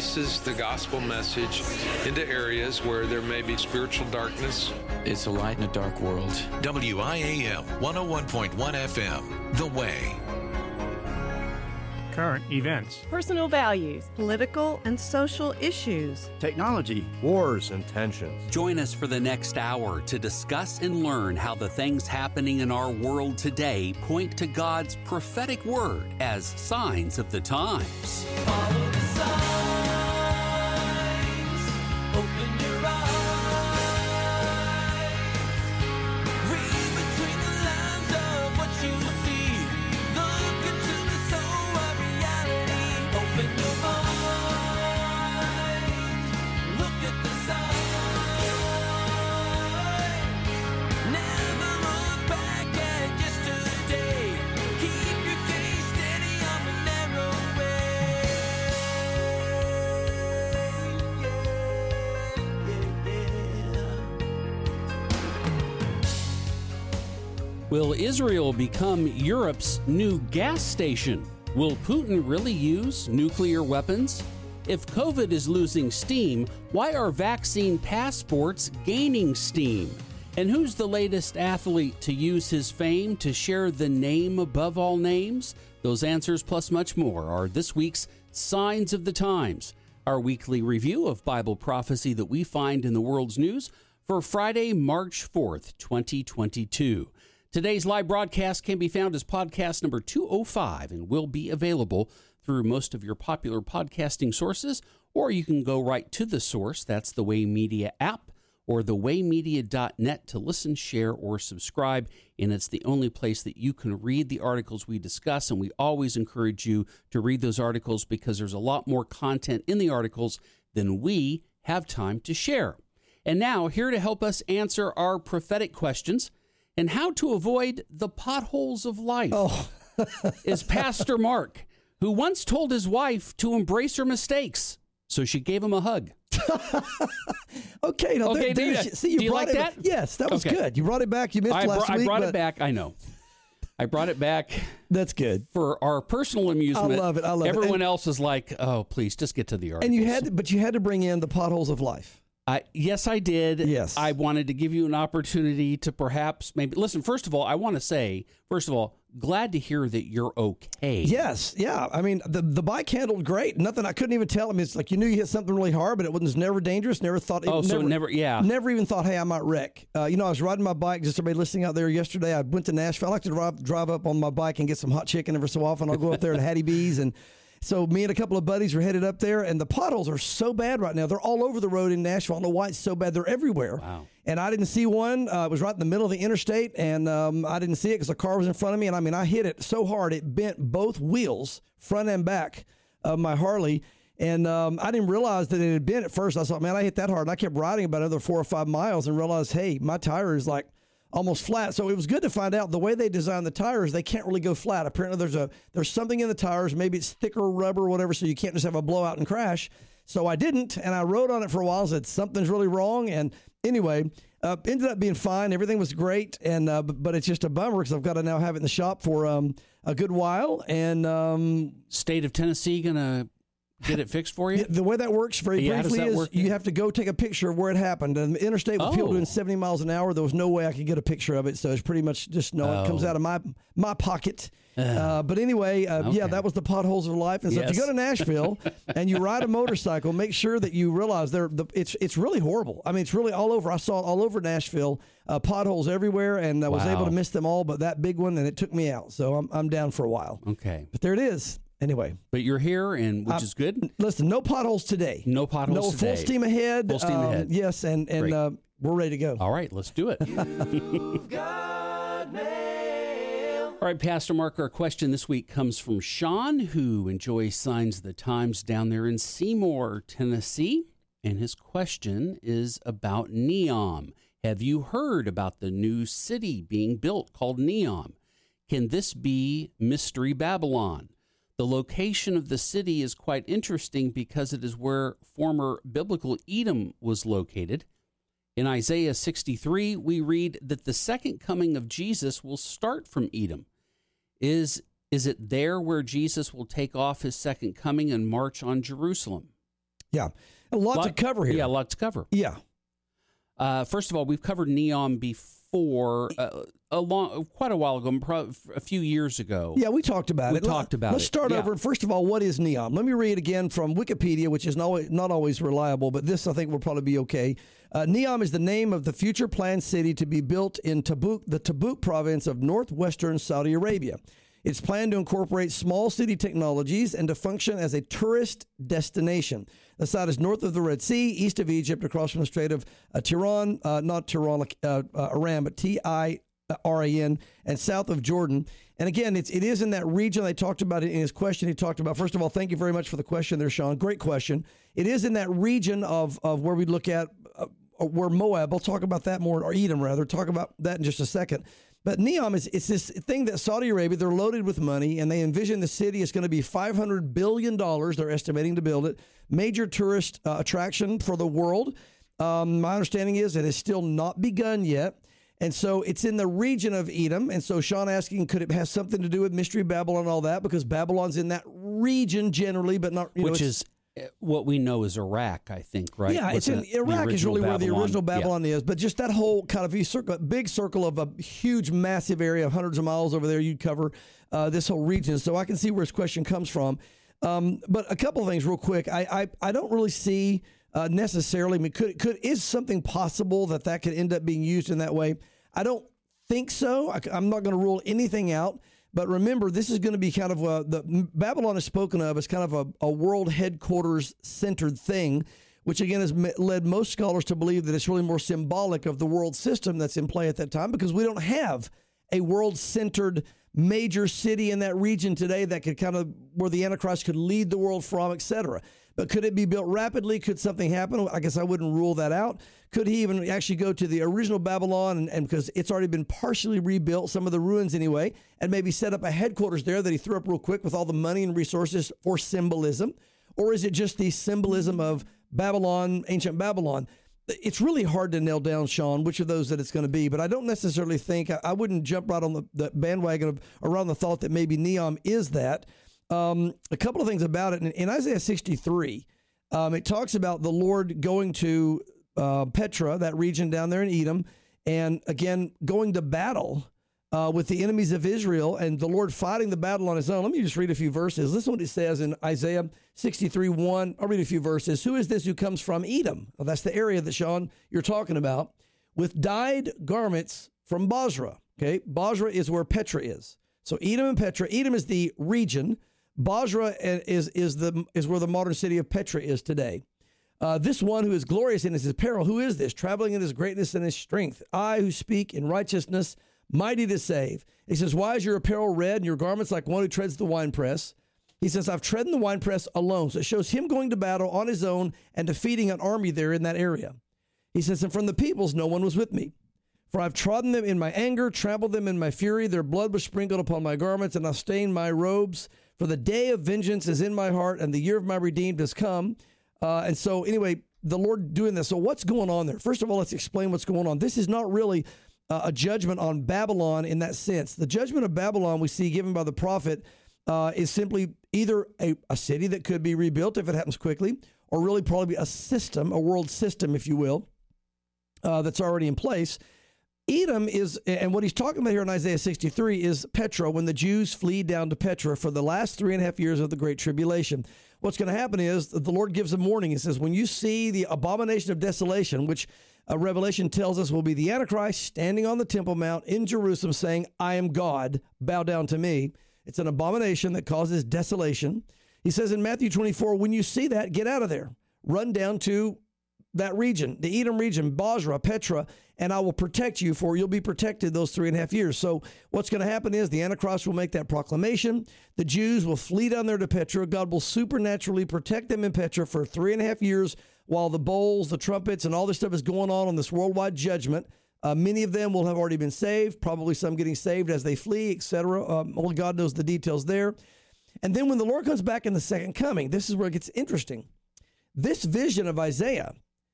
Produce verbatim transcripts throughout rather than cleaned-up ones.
releases the gospel message into areas where there may be spiritual darkness. It's a light in a dark world. W I A M one oh one point one F M, The Way. Current events, personal values, political and social issues, technology, wars and tensions. Join us for the next hour to discuss and learn how the things happening in our world today point to God's prophetic word as signs of the times. Follow the signs, open your eyes, read between the lines of what you see, look into the soul of reality, open your mind, look at the sign, never look back at yesterday, keep your gaze steady on the narrow way. Will Israel become Europe's new gas station? Will Putin really use nuclear weapons? If COVID is losing steam, why are vaccine passports gaining steam? And who's the latest athlete to use his fame to share the name above all names? Those answers plus much more are this week's Signs of the Times, our weekly review of Bible prophecy that we find in the world's news for Friday, March fourth, twenty twenty-two. Today's live broadcast can be found as podcast number two oh five and will be available through most of your popular podcasting sources, or you can go right to the source. That's the Way Media app or the way media dot net to listen, share, or subscribe. And it's the only place that you can read the articles we discuss. And we always encourage you to read those articles because there's a lot more content in the articles than we have time to share. And now, here to help us answer our prophetic questions and how to avoid the potholes of life oh. is Pastor Mark, who once told his wife to embrace her mistakes, so she gave him a hug. okay, now okay, there, do you, see, you do you brought like it, that? Yes, that was okay. good. You brought it back. You missed I last br- week. I brought but... it back. I know. I brought it back. That's good for our personal amusement. I love it. I love Everyone it. Everyone else is like, "Oh, please, just get to the articles." And you had, to, but you had to bring in the potholes of life. I, yes, I did. Yes. I wanted to give you an opportunity to perhaps maybe listen. First of all, I want to say, first of all, glad to hear that you're okay. Yes. Yeah. I mean, the the bike handled great. Nothing. I couldn't even tell. I mean, it's like you knew you hit something really hard, but it was never dangerous. Never thought. It oh, never, so never. Yeah. Never even thought, hey, I might wreck. Uh, you know, I was riding my bike. Just everybody listening out there yesterday. I went to Nashville. I like to drive drive up on my bike and get some hot chicken every so often. I'll go up there to Hattie B's and. So me and a couple of buddies were headed up there, and the potholes are so bad right now. They're all over the road in Nashville. I don't know why it's so bad. They're everywhere. Wow. And I didn't see one. Uh, it was right in the middle of the interstate, and um, I didn't see it because the car was in front of me. And I mean, I hit it so hard, it bent both wheels, front and back, of my Harley. And um, I didn't realize that it had bent at first. I thought, man, I hit that hard. And I kept riding about another four or five miles and realized, hey, my tire is like almost flat. So it was good to find out the way they design the tires, they can't really go flat. Apparently there's a there's something in the tires, maybe it's thicker rubber or whatever, so you can't just have a blowout and crash. So I didn't, and I rode on it for a while, said something's really wrong. And anyway, uh, ended up being fine. Everything was great, and uh, but, but it's just a bummer because I've got to now have it in the shop for um, a good while. And um, State of Tennessee going to get it fixed for you? The way that works very yeah, briefly is work? you have to go take a picture of where it happened. And the interstate with oh. people doing seventy miles an hour, there was no way I could get a picture of it. So it's pretty much just, no, oh. it comes out of my my pocket. Uh, but anyway, uh, okay. yeah, that was the potholes of life. And so yes. if you go to Nashville and you ride a motorcycle, make sure that you realize they're the, it's it's really horrible. I mean, it's really all over. I saw it all over Nashville, uh, potholes everywhere, and I was wow. able to miss them all, but that big one, and it took me out. So I'm I'm down for a while. Okay. But there it is. Anyway. But you're here, and which uh, is good. Listen, no potholes today. No potholes no, today. full steam ahead. Full steam um, ahead. Yes, and, and uh, we're ready to go. All right, let's do it. You've got mail. All right, Pastor Mark, our question this week comes from Sean, who enjoys Signs of the Times down there in Seymour, Tennessee. And his question is about Neom. Have you heard about the new city being built called Neom? Can this be Mystery Babylon? The location of the city is quite interesting because it is where former biblical Edom was located. In Isaiah sixty-three, we read that the second coming of Jesus will start from Edom. Is, is it there where Jesus will take off his second coming and march on Jerusalem? Yeah. A lot, Lot- to cover here. Yeah, a lot to cover. Yeah. Uh, first of all, we've covered NEOM before, uh, a long, quite a while ago, pro- a few years ago. Yeah, we talked about We it. talked about Let's it. start Yeah. over. First of all, what is NEOM? Let me read again from Wikipedia, which is not always, not always reliable, but this I think will probably be okay. Uh, NEOM is the name of the future planned city to be built in Tabuk, the Tabuk province of northwestern Saudi Arabia. It's planned to incorporate small city technologies and to function as a tourist destination. The site is north of the Red Sea, east of Egypt, across from the Strait of uh, Tiran, uh, not Tiran, uh, uh, Iran, but T I R A N, and south of Jordan. And again, it's, it is in that region. They talked about it in his question. He talked about, first of all, thank you very much for the question there, Sean. Great question. It is in that region of, of where we look at uh, where Moab, I'll talk about that more, or Edom rather, talk about that in just a second. But NEOM is it's this thing that Saudi Arabia, they're loaded with money, and they envision the city is going to be five hundred billion dollars. They're estimating to build it. Major tourist uh, attraction for the world. Um, my understanding is it has still not begun yet. And so it's in the region of Edom. And so Sean asking, could it have something to do with Mystery Babylon and all that? Because Babylon's in that region generally, but not, you Which know, is what we know is Iraq, I think, right? Yeah, What's it's in the- the Iraq is original really where the Babylon. original Yeah. Babylon is. But just that whole kind of you circle, big circle of a huge, massive area, hundreds of miles over there, you'd cover uh, this whole region. So I can see where his question comes from. Um, but a couple of things real quick. I I, I don't really see uh, necessarily, I mean, could, could is something possible that that could end up being used in that way? I don't think so. I, I'm not going to rule anything out. But remember, this is going to be kind of a, the Babylon is spoken of as kind of a, a world headquarters centered thing, which again has led most scholars to believe that it's really more symbolic of the world system that's in play at that time, because we don't have a world centered major city in that region today that could kind of where the Antichrist could lead the world from, et cetera. But could it be built rapidly? Could something happen? I guess I wouldn't rule that out. Could he even actually go to the original Babylon, and, and because it's already been partially rebuilt, some of the ruins anyway, and maybe set up a headquarters there that he threw up real quick with all the money and resources for symbolism? Or is it just the symbolism of Babylon, ancient Babylon? It's really hard to nail down, Sean, which of those that it's going to be. But I don't necessarily think, I, I wouldn't jump right on the, the bandwagon of around the thought that maybe NEOM is that. Um, a couple of things about it. In, in Isaiah sixty-three, um, it talks about the Lord going to uh, Petra, that region down there in Edom, and again, going to battle uh, with the enemies of Israel, and the Lord fighting the battle on his own. Let me just read a few verses. Listen to what it says in Isaiah sixty-three one. I'll read a few verses. Who is this who comes from Edom? Well, that's the area that, Sean, you're talking about, with dyed garments from Bozrah. Okay, Bozrah is where Petra is. So Edom and Petra. Edom is the region. Bozrah is is the is where the modern city of Petra is today. Uh, this one who is glorious in his apparel, who is this? Traveling in his greatness and his strength. I who speak in righteousness, mighty to save. He says, why is your apparel red and your garments like one who treads the winepress? He says, I've tread in the winepress alone. So it shows him going to battle on his own and defeating an army there in that area. He says, and from the peoples no one was with me. For I've trodden them in my anger, trampled them in my fury. Their blood was sprinkled upon my garments, and I've stained my robes. For the day of vengeance is in my heart, and the year of my redeemed has come. Uh, and so, anyway, the Lord doing this. So what's going on there? First of all, let's explain what's going on. This is not really uh, a judgment on Babylon in that sense. The judgment of Babylon we see given by the prophet uh, is simply either a, a city that could be rebuilt if it happens quickly, or really probably a system, a world system, if you will, uh, that's already in place. Edom is, and what he's talking about here in Isaiah sixty-three is Petra, when the Jews flee down to Petra for the last three and a half years of the Great Tribulation. What's going to happen is the Lord gives a warning. He says, when you see the abomination of desolation, which uh, Revelation tells us will be the Antichrist standing on the Temple Mount in Jerusalem saying, I am God, bow down to me. It's an abomination that causes desolation. He says in Matthew twenty-four, when you see that, get out of there. Run down to that region, the Edom region, Bozrah, Petra, and I will protect you, for you'll be protected those three and a half years. So what's going to happen is the Antichrist will make that proclamation. The Jews will flee down there to Petra. God will supernaturally protect them in Petra for three and a half years while the bowls, the trumpets, and all this stuff is going on on this worldwide judgment. Uh, many of them will have already been saved, probably some getting saved as they flee, et cetera. Um, well, God knows the details there. And then when the Lord comes back in the second coming, this is where it gets interesting. This vision of Isaiah,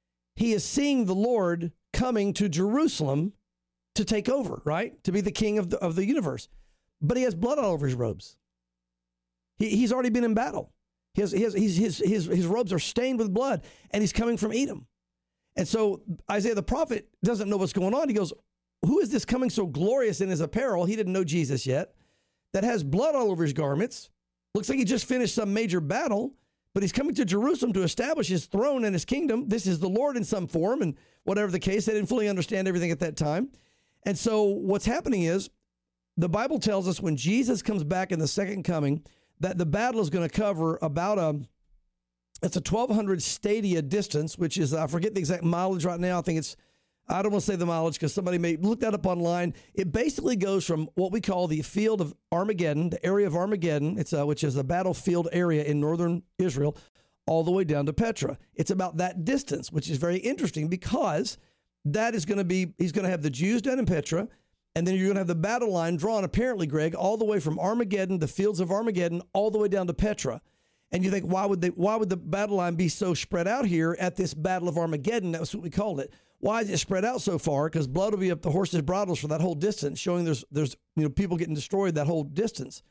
he is seeing the Lord coming to Jerusalem to take over, right? To be the king of the, of the universe. But he has blood all over his robes. He, he's already been in battle. He has, he has, he's, his, his, his robes are stained with blood, and he's coming from Edom. And so Isaiah the prophet doesn't know what's going on. He goes, who is this coming so glorious in his apparel? He didn't know Jesus yet. That has blood all over his garments. Looks like he just finished some major battle, but he's coming to Jerusalem to establish his throne and his kingdom. This is the Lord in some form, and whatever the case, they didn't fully understand everything at that time. And so what's happening is the Bible tells us when Jesus comes back in the second coming, that the battle is going to cover about a, it's a twelve hundred stadia distance, which is, I forget the exact mileage right now. I think it's, I don't want to say the mileage because somebody may look that up online. It basically goes from what we call the field of Armageddon, the area of Armageddon, it's a, which is a battlefield area in northern Israel, all the way down to Petra. It's about that distance, which is very interesting because that is going to be, he's going to have the Jews down in Petra, and then you're going to have the battle line drawn, apparently, Greg, all the way from Armageddon, the fields of Armageddon, all the way down to Petra. And you think, why would they? Why would the battle line be so spread out here at this Battle of Armageddon? That's what we called it. Why is it spread out so far? Because blood will be up the horses' bridles for that whole distance, showing there's there's you know people getting destroyed that whole distance.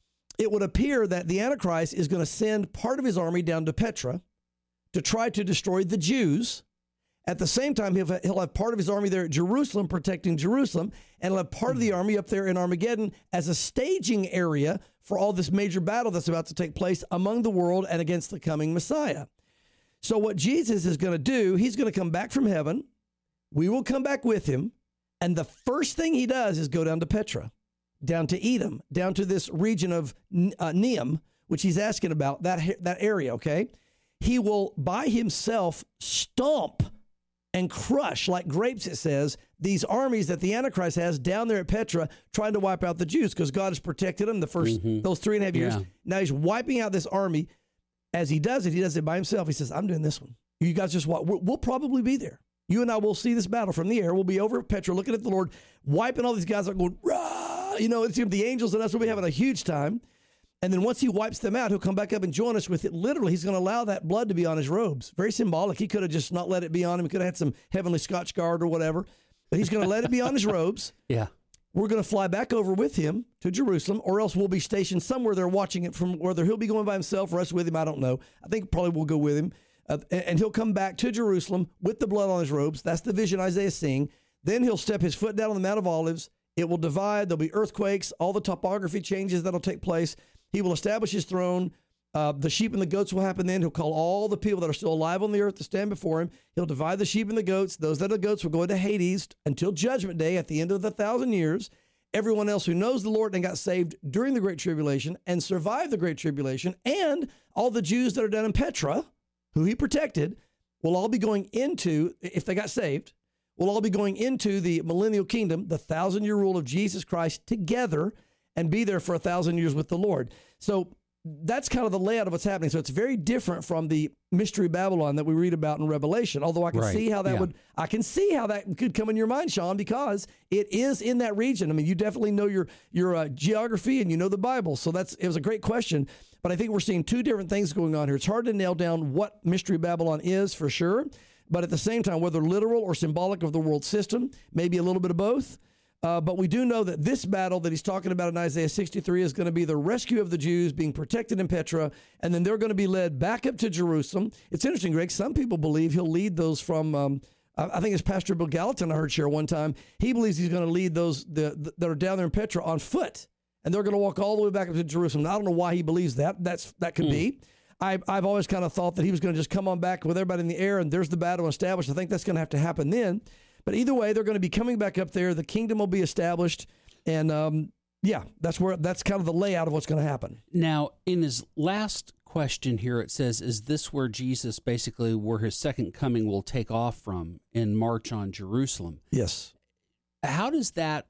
It would appear that the Antichrist is going to send part of his army down to Petra to try to destroy the Jews. At the same time, he'll have, he'll have part of his army there at Jerusalem, protecting Jerusalem, and he'll have part of the army up there in Armageddon as a staging area for all this major battle that's about to take place among the world and against the coming Messiah. So what Jesus is going to do, he's going to come back from heaven. We will come back with him. And the first thing he does is go down to Petra, down to Edom, down to this region of uh, Neum, which he's asking about, that, that area, okay? He will by himself stomp and crush, like grapes, it says, these armies that the Antichrist has down there at Petra trying to wipe out the Jews because God has protected them the first, mm-hmm. those three and a half years. Yeah. Now he's wiping out this army. As he does it, he does it by himself. He says, I'm doing this one. You guys just watch. We'll probably be there. You and I will see this battle from the air. We'll be over at Petra looking at the Lord, wiping all these guys out, going, rah! You know, it's the angels and us will be having a huge time. And then once he wipes them out, he'll come back up and join us with it. Literally, he's going to allow that blood to be on his robes. Very symbolic. He could have just not let it be on him. He could have had some heavenly Scotch guard or whatever. But he's going to let it be on his robes. Yeah. We're going to fly back over with him to Jerusalem, or else we'll be stationed somewhere there watching it from whether he'll be going by himself or us with him. I don't know. I think probably we'll go with him. Uh, and he'll come back to Jerusalem with the blood on his robes. That's the vision Isaiah's seeing. Then he'll step his foot down on the Mount of Olives. It will divide. There'll be earthquakes. All the topography changes that'll take place. He will establish his throne. Uh, the sheep and the goats will happen then. He'll call all the people that are still alive on the earth to stand before him. He'll divide the sheep and the goats. Those that are goats will go into Hades until Judgment Day at the end of the thousand years. Everyone else who knows the Lord and got saved during the Great Tribulation and survived the Great Tribulation, and all the Jews that are down in Petra, who he protected, will all be going into, if they got saved, will all be going into the millennial kingdom, the thousand-year rule of Jesus Christ together, and be there for a thousand years with the Lord. So that's kind of the layout of what's happening. So it's very different from the mystery Babylon that we read about in Revelation. Although I can right. see how that yeah. would, I can see how that could come in your mind, Sean, because it is in that region. I mean, you definitely know your your uh, geography and you know the Bible. So that's it was a great question. But I think we're seeing two different things going on here. It's hard to nail down what mystery Babylon is for sure. But at the same time, whether literal or symbolic of the world system, maybe a little bit of both. Uh, but we do know that this battle that he's talking about in Isaiah sixty-three is going to be the rescue of the Jews being protected in Petra, and then they're going to be led back up to Jerusalem. It's interesting, Greg. Some people believe he'll lead those from, um, I think it's Pastor Bill Gallatin I heard share one time. He believes he's going to lead those the, the, that are down there in Petra on foot, and they're going to walk all the way back up to Jerusalem. Now, I don't know why he believes that. That's That could mm. be. I, I've always kind of thought that he was going to just come on back with everybody in the air, and there's the battle established. I think that's going to have to happen then. But either way, they're going to be coming back up there. The kingdom will be established. And um, yeah, that's where that's kind of the layout of what's going to happen. Now, in his last question here, it says, is this where Jesus basically, where his second coming will take off from and march on Jerusalem? Yes. How does that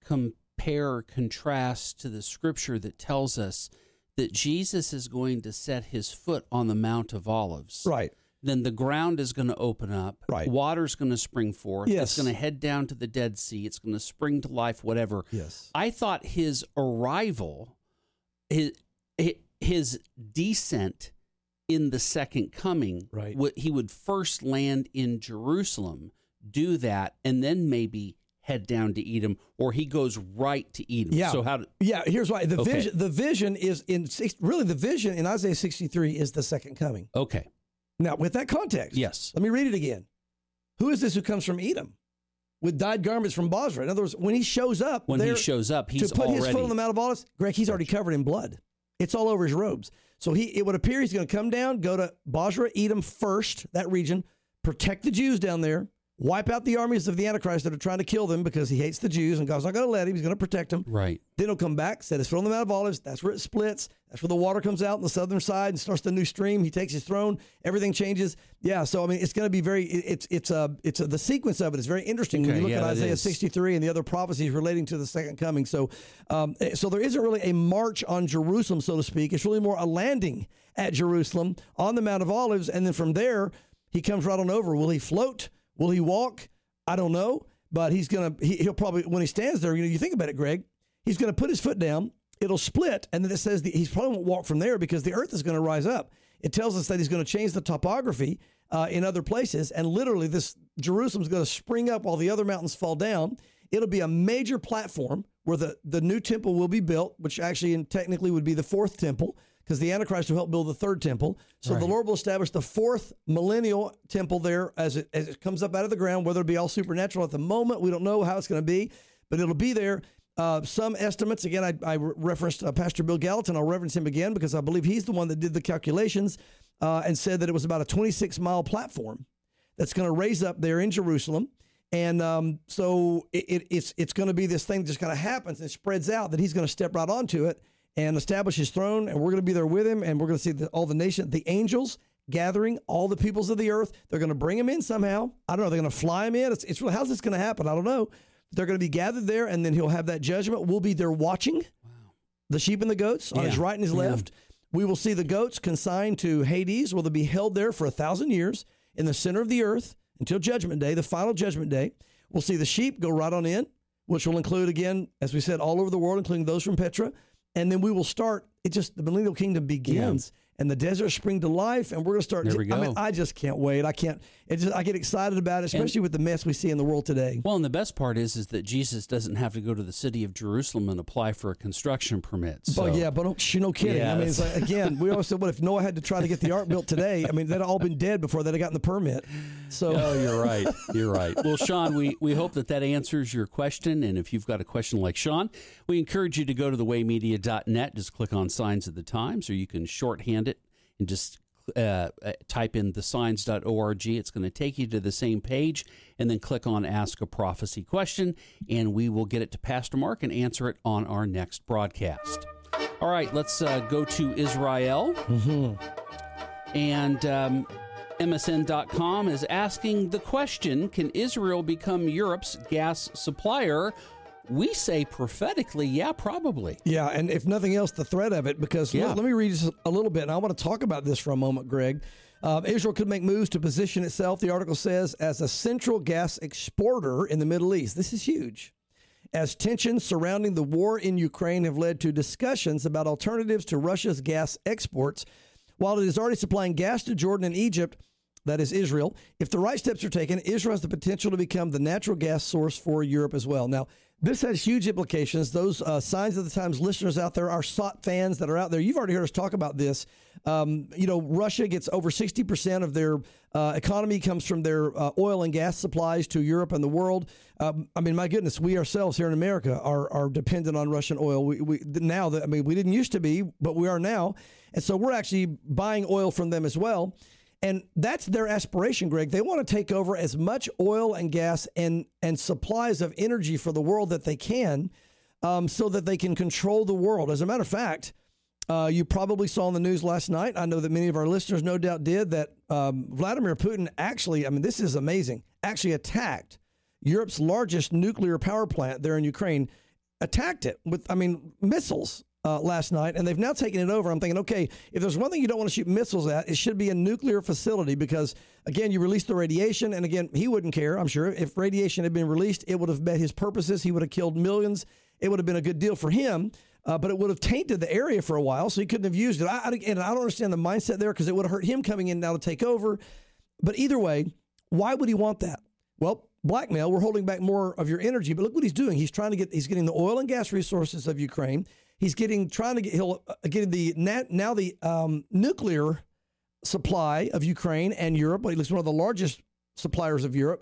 compare or contrast to the scripture that tells us that Jesus is going to set his foot on the Mount of Olives? Right. Then the ground is going to open up. Right. Water's going to spring forth. Yes. It's going to head down to the Dead Sea. It's going to spring to life, whatever. Yes. I thought his arrival, his, his descent in the second coming, right. he would first land in Jerusalem, do that, and then maybe head down to Edom, or he goes right to Edom. Yeah. So how? Do, yeah. Here's why the Okay. vision. The vision is in six- really the vision in Isaiah sixty-three is the second coming. okay. Now, with that context, Yes. let me read it again. Who is this who comes from Edom with dyed garments from Bozrah? In other words, when he shows up, When he there- shows up, he's to put already his foot on the Mount of Olives, Greg, he's already covered in blood. It's all over his robes. So he, it would appear he's going to come down, go to Bozrah, Edom first, that region, protect the Jews down there, wipe out the armies of the Antichrist that are trying to kill them because he hates the Jews, and God's not going to let him. He's going to protect them. right. Then he'll come back, set his foot on the Mount of Olives. That's where it splits. That's where the water comes out on the southern side and starts the new stream. He takes his throne. Everything changes. Yeah, so I mean, it's going to be very. it- It's it's a it's a, the sequence of it is very interesting when Okay, you look yeah, at it Isaiah is. sixty-three and the other prophecies relating to the second coming. So, um, so there isn't really a march on Jerusalem, so to speak. It's really more a landing at Jerusalem on the Mount of Olives, and then from there he comes right on over. Will he float? Will he walk? I don't know, but he's gonna. He, he'll probably when he stands there. You know, you think about it, Greg. He's going to put his foot down. It'll split, and then it says that he's probably won't walk from there because the earth is going to rise up. It tells us that he's going to change the topography uh, in other places, and literally this Jerusalem's going to spring up while the other mountains fall down. It'll be a major platform where the, the new temple will be built, which actually and technically would be the fourth temple, because the Antichrist will help build the third temple. So Right. the Lord will establish the fourth millennial temple there as it as it comes up out of the ground, whether it be all supernatural at the moment. We don't know how it's going to be, but it'll be there. Uh, some estimates, again, I, I referenced uh, Pastor Bill Gallatin. I'll reference him again because I believe he's the one that did the calculations uh, and said that it was about a twenty-six mile platform that's going to raise up there in Jerusalem. And um, so it, it, it's it's going to be this thing that just kind of happens and spreads out that he's going to step right onto it and establish his throne. And we're going to be there with him. And we're going to see the, all the nation, the angels gathering, all the peoples of the earth. They're going to bring him in somehow. I don't know. They're going to fly him in. It's, it's really, how's this going to happen? I don't know. They're going to be gathered there, and then he'll have that judgment. We'll be there watching the sheep and the goats on Yeah. his right and his Yeah. left. We will see the goats consigned to Hades, where they'll be held there for a thousand years in the center of the earth until Judgment Day, the final Judgment Day. We'll see the sheep go right on in, which will include, again, as we said, all over the world, including those from Petra. And then we will start, it just, the millennial kingdom begins. And the desert spring to life, and we're going to start. There we I mean, go. I just can't wait. I can't. It just. I get excited about it, especially with the mess we see in the world today. Well, and the best part is, is that Jesus doesn't have to go to the city of Jerusalem and apply for a construction permit. So. But yeah, but don't, you no kidding. Yeah, I mean, it's that's- like, again, we always said, what if Noah had to try to get the ark built today? I mean, they'd all been dead before they'd have gotten the permit. So, Oh, you're right. You're right. Well, Sean, we, we hope that that answers your question. And if you've got a question like Sean, we encourage you to go to the way media dot net. Just click on Signs of the Times, or you can shorthand it and just uh, uh, type in the signs dot org. It's going to take you to the same page, and then click on Ask a Prophecy Question, and we will get it to Pastor Mark and answer it on our next broadcast. All right, let's uh, go to Israel. And um, M S N dot com is asking the question, can Israel become Europe's gas supplier? We say prophetically, yeah, probably. yeah, and if nothing else, the threat of it, because Yeah. let, let me read just a little bit, and I want to talk about this for a moment, Greg. Uh, Israel could make moves to position itself, the article says, as a central gas exporter in the Middle East. This is huge. As tensions surrounding the war in Ukraine have led to discussions about alternatives to Russia's gas exports, while it is already supplying gas to Jordan and Egypt, that is Israel, if the right steps are taken, Israel has the potential to become the natural gas source for Europe as well. Now, this has huge implications. Those uh, Signs of the Times listeners out there, our S O T fans that are out there, you've already heard us talk about this. Um, you know, Russia gets over sixty percent of their uh, economy comes from their uh, oil and gas supplies to Europe and the world. Um, I mean, my goodness, we ourselves here in America are are dependent on Russian oil. We, we now, that I mean, we didn't used to be, but we are now. And so we're actually buying oil from them as well. And that's their aspiration, Greg. They want to take over as much oil and gas and, and supplies of energy for the world that they can, um, so that they can control the world. As a matter of fact, uh, you probably saw in the news last night, I know that many of our listeners no doubt did, that um, Vladimir Putin actually, I mean, this is amazing, actually attacked Europe's largest nuclear power plant there in Ukraine, attacked it with, I mean, missiles. Uh, last night, and they've now taken it over. I'm thinking, okay, if there's one thing you don't want to shoot missiles at, it should be a nuclear facility because, again, you release the radiation, and again, he wouldn't care, I'm sure. If radiation had been released, it would have met his purposes. He would have killed millions. It would have been a good deal for him, uh, but it would have tainted the area for a while, so he couldn't have used it. I, I, and I don't understand the mindset there because it would have hurt him coming in now to take over. But either way, why would he want that? Well, blackmail. We're holding back more of your energy. But look what he's doing. He's trying to get, he's getting the oil and gas resources of Ukraine. He's getting, trying to get, he'll, uh, getting the, now the um, nuclear supply of Ukraine and Europe. At least one of the largest suppliers of Europe.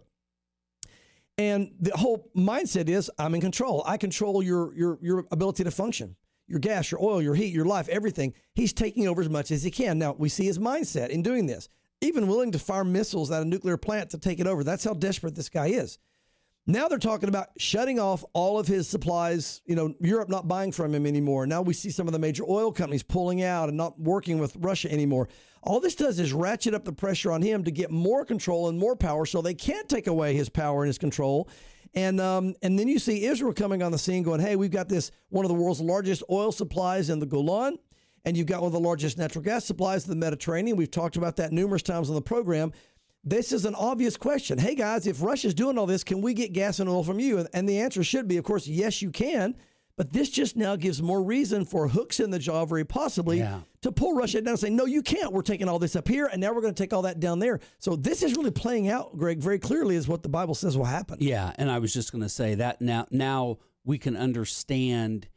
And the whole mindset is, I'm in control. I control your your your ability to function, your gas, your oil, your heat, your life, everything. He's taking over as much as he can. Now, we see his mindset in doing this, even willing to fire missiles at a nuclear plant to take it over. That's how desperate this guy is. Now they're talking about shutting off all of his supplies, you know, Europe not buying from him anymore. Now we see some of the major oil companies pulling out and not working with Russia anymore. All this does is ratchet up the pressure on him to get more control and more power so they can't take away his power and his control. And um, and then you see Israel coming on the scene going, hey, we've got this, one of the world's largest oil supplies in the Golan, and you've got one of the largest natural gas supplies in the Mediterranean. We've talked about that numerous times on the program. This is an obvious question. Hey, guys, if Russia's doing all this, can we get gas and oil from you? And, and the answer should be, of course, yes, you can. But this just now gives more reason for hooks in the jaw, very possibly, yeah. to pull Russia down and say, no, you can't. We're taking all this up here, and now we're going to take all that down there. So this is really playing out, Greg, very clearly is what the Bible says will happen. Yeah, and I was just going to say that now, now we can understand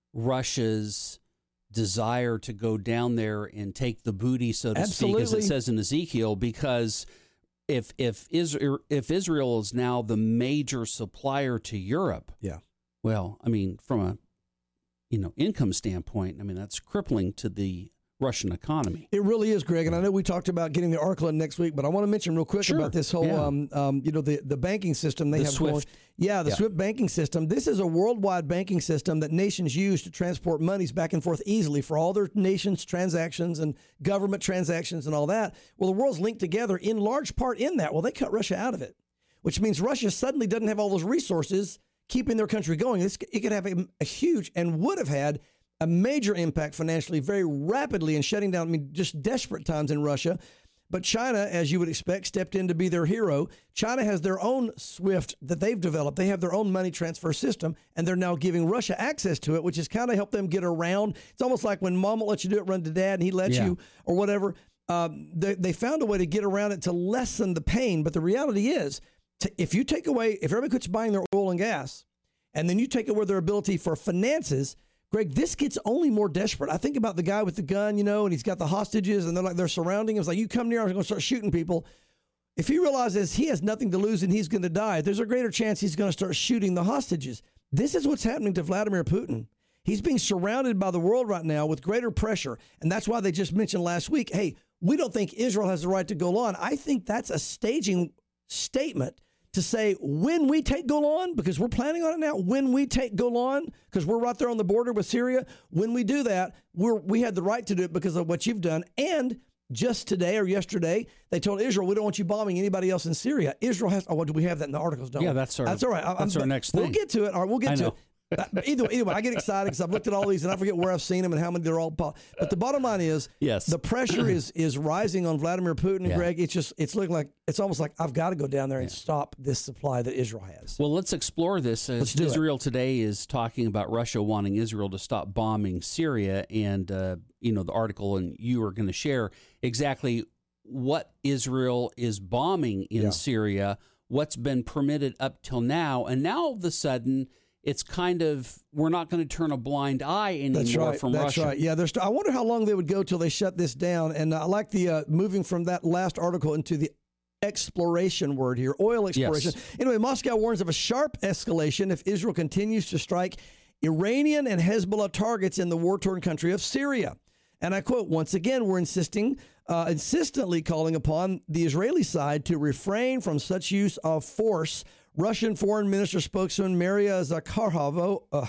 Russia's desire to go down there and take the booty, so to Absolutely. speak, as it says in Ezekiel, because if if Israel, if Israel is now the major supplier to Europe, yeah. well, I mean, from a you know income standpoint, I mean that's crippling to the Russian economy. It really is, Greg. And I know we talked about getting the article in next week, but I want to mention real quick sure. about this whole, yeah. um, um, you know, the, the banking system they the have SWIFT. going. Yeah, the yeah. SWIFT banking system. This is a worldwide banking system that nations use to transport monies back and forth easily for all their nations' transactions and government transactions and all that. Well, the world's linked together in large part in that. Well, they cut Russia out of it, which means Russia suddenly doesn't have all those resources keeping their country going. This, it could have a, a huge and would have had a major impact financially very rapidly in shutting down, I mean, just desperate times in Russia. But China, as you would expect, stepped in to be their hero. China has their own SWIFT that they've developed. They have their own money transfer system, and they're now giving Russia access to it, which has kind of helped them get around. It's almost like when mom won't let you do it, run to dad, and he lets yeah. you, or whatever. Um, they, they found a way to get around it to lessen the pain. But the reality is, to, if you take away, if everybody quits buying their oil and gas, and then you take away their ability for finances, Greg, this gets only more desperate. I think about the guy with the gun, you know, and he's got the hostages, and they're like, they're surrounding him. It's like, you come near, I'm going to start shooting people. If he realizes he has nothing to lose and he's going to die, there's a greater chance he's going to start shooting the hostages. This is what's happening to Vladimir Putin. He's being surrounded by the world right now with greater pressure. And that's why they just mentioned last week, hey, we don't think Israel has the right to Golan. I think that's a staging statement to say, when we take Golan, because we're planning on it now, when we take Golan, because we're right there on the border with Syria, when we do that, we're, we had the right to do it because of what you've done. And just today or yesterday, they told Israel, we don't want you bombing anybody else in Syria. Israel has, oh, do we have that in the articles? Don't yeah, we? that's our, that's all right. That's I'm, our next thing. We'll get to it. All right, we'll get I to know. it. But either, either way, I get excited because I've looked at all these and I forget where I've seen them and how many they're all. But the bottom line is, yes. the pressure is is rising on Vladimir Putin and yeah. Greg. It's just it's looking like it's almost like I've got to go down there and yeah. stop this supply that Israel has. Well, let's explore this. As Let's do Israel it. Today is talking about Russia wanting Israel to stop bombing Syria, and uh, you know the article, and you are going to share exactly what Israel is bombing in Yeah. Syria, what's been permitted up till now, and now all of a sudden it's kind of, we're not going to turn a blind eye anymore That's right. from That's Russia. right. Yeah. There's. I wonder how long they would go till they shut this down. And I like the uh, moving from that last article into the exploration word here, oil exploration. Yes. Anyway, Moscow warns of a sharp escalation if Israel continues to strike Iranian and Hezbollah targets in the war-torn country of Syria. And I quote, once again, we're insisting, uh, insistently calling upon the Israeli side to refrain from such use of force. Russian Foreign Minister spokesman Maria Zakharova, uh,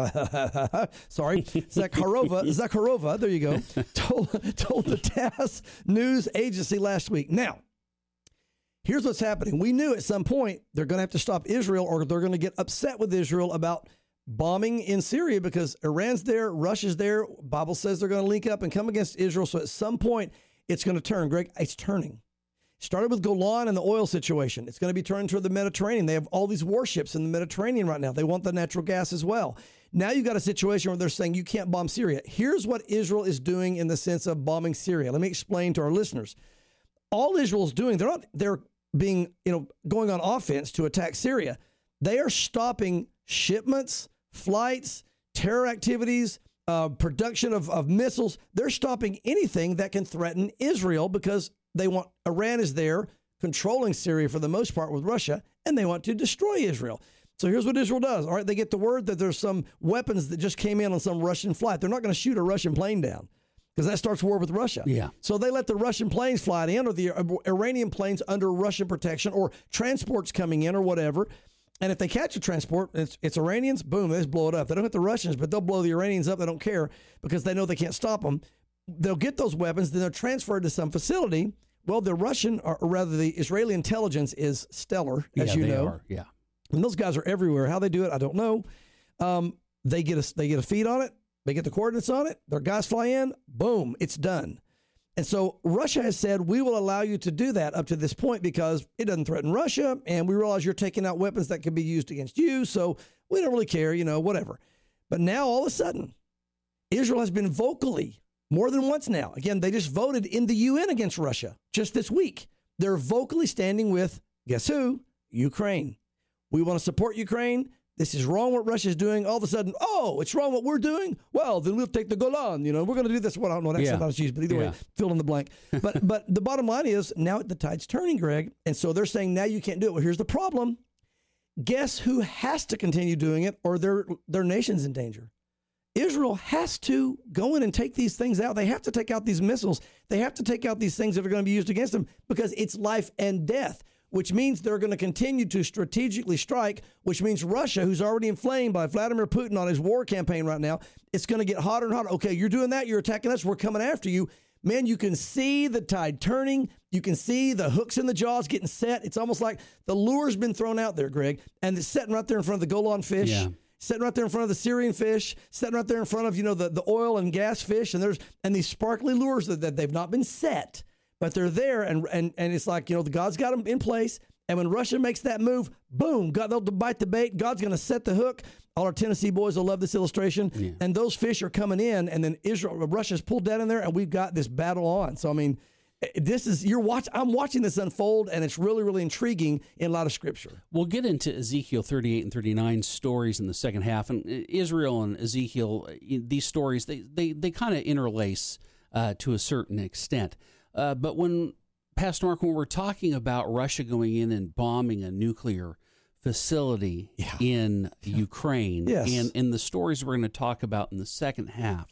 sorry, Zakharova, Zakharova, there you go, told, told the TASS news agency last week. Now, here's what's happening. We knew at some point they're going to have to stop Israel, or they're going to get upset with Israel about bombing in Syria because Iran's there, Russia's there. Bible says they're going to link up and come against Israel. So at some point, it's going to turn. Greg, it's turning. Started with Golan and the oil situation. It's going to be turned toward the Mediterranean. They have all these warships in the Mediterranean right now. They want the natural gas as well. Now you've got a situation where they're saying you can't bomb Syria. Here's what Israel is doing in the sense of bombing Syria. Let me explain to our listeners. All Israel's doing, they're not, they're being, you know, going on offense to attack Syria. They are stopping shipments, flights, terror activities, uh, production of, of missiles. They're stopping anything that can threaten Israel because they want Iran is there controlling Syria for the most part with Russia, and they want to destroy Israel. So here's what Israel does. All right, they get the word that there's some weapons that just came in on some Russian flight. They're not going to shoot a Russian plane down because that starts war with Russia. Yeah. So they let the Russian planes fly in, or the Iranian planes under Russian protection, or transports coming in or whatever. And if they catch a transport, it's, it's Iranians, boom, they just blow it up. They don't hit the Russians, but they'll blow the Iranians up. They don't care because they know they can't stop them. They'll get those weapons, then they're transferred to some facility. Well, the Russian, or rather the Israeli intelligence is stellar, as yeah, you they know. Are. Yeah. And those guys are everywhere. How they do it, I don't know. Um, they get a they get a feed on it. They get the coordinates on it. Their guys fly in. Boom, it's done. And so Russia has said, we will allow you to do that up to this point because it doesn't threaten Russia, and we realize you're taking out weapons that could be used against you, so we don't really care, you know, whatever. But now all of a sudden, Israel has been vocally, more than once now, again, they just voted in the U N against Russia just this week. They're vocally standing with, guess who? Ukraine. We want to support Ukraine. This is wrong what Russia's doing. All of a sudden, oh, it's wrong what we're doing? Well, then we'll take the Golan. You know, we're going to do this. Well, I don't know what accent Yeah. I was using, but either Yeah. way, fill in the blank. But but the bottom line is now the tide's turning, Greg. And so they're saying now you can't do it. Well, here's the problem. Guess who has to continue doing it or their their nation's in danger? Israel has to go in and take these things out. They have to take out these missiles. They have to take out these things that are going to be used against them because it's life and death, which means they're going to continue to strategically strike, which means Russia, who's already inflamed by Vladimir Putin on his war campaign right now, it's going to get hotter and hotter. Okay, you're doing that. You're attacking us. We're coming after you. Man, you can see the tide turning. You can see the hooks in the jaws getting set. It's almost like the lure's been thrown out there, Greg, and it's sitting right there in front of the Golan fish. Yeah. Sitting right there in front of the Syrian fish, sitting right there in front of, you know, the, the oil and gas fish, and there's and these sparkly lures that, that they've not been set, but they're there, and and and it's like, you know, the God's got them in place, and when Russia makes that move, boom, God, they'll bite the bait. God's going to set the hook. All our Tennessee boys will love this illustration, Yeah. and those fish are coming in, and then Israel, Russia's pulled down in there, and we've got this battle on. So I mean, this is you're watch. I'm watching this unfold, and it's really, really intriguing in a lot of scripture. We'll get into Ezekiel thirty-eight and thirty-nine stories in the second half, and Israel and Ezekiel, these stories they they they kind of interlace uh, to a certain extent. Uh, but when Pastor Mark, when we're talking about Russia going in and bombing a nuclear facility Yeah. in Ukraine, Yes. and in the stories we're going to talk about in the second half.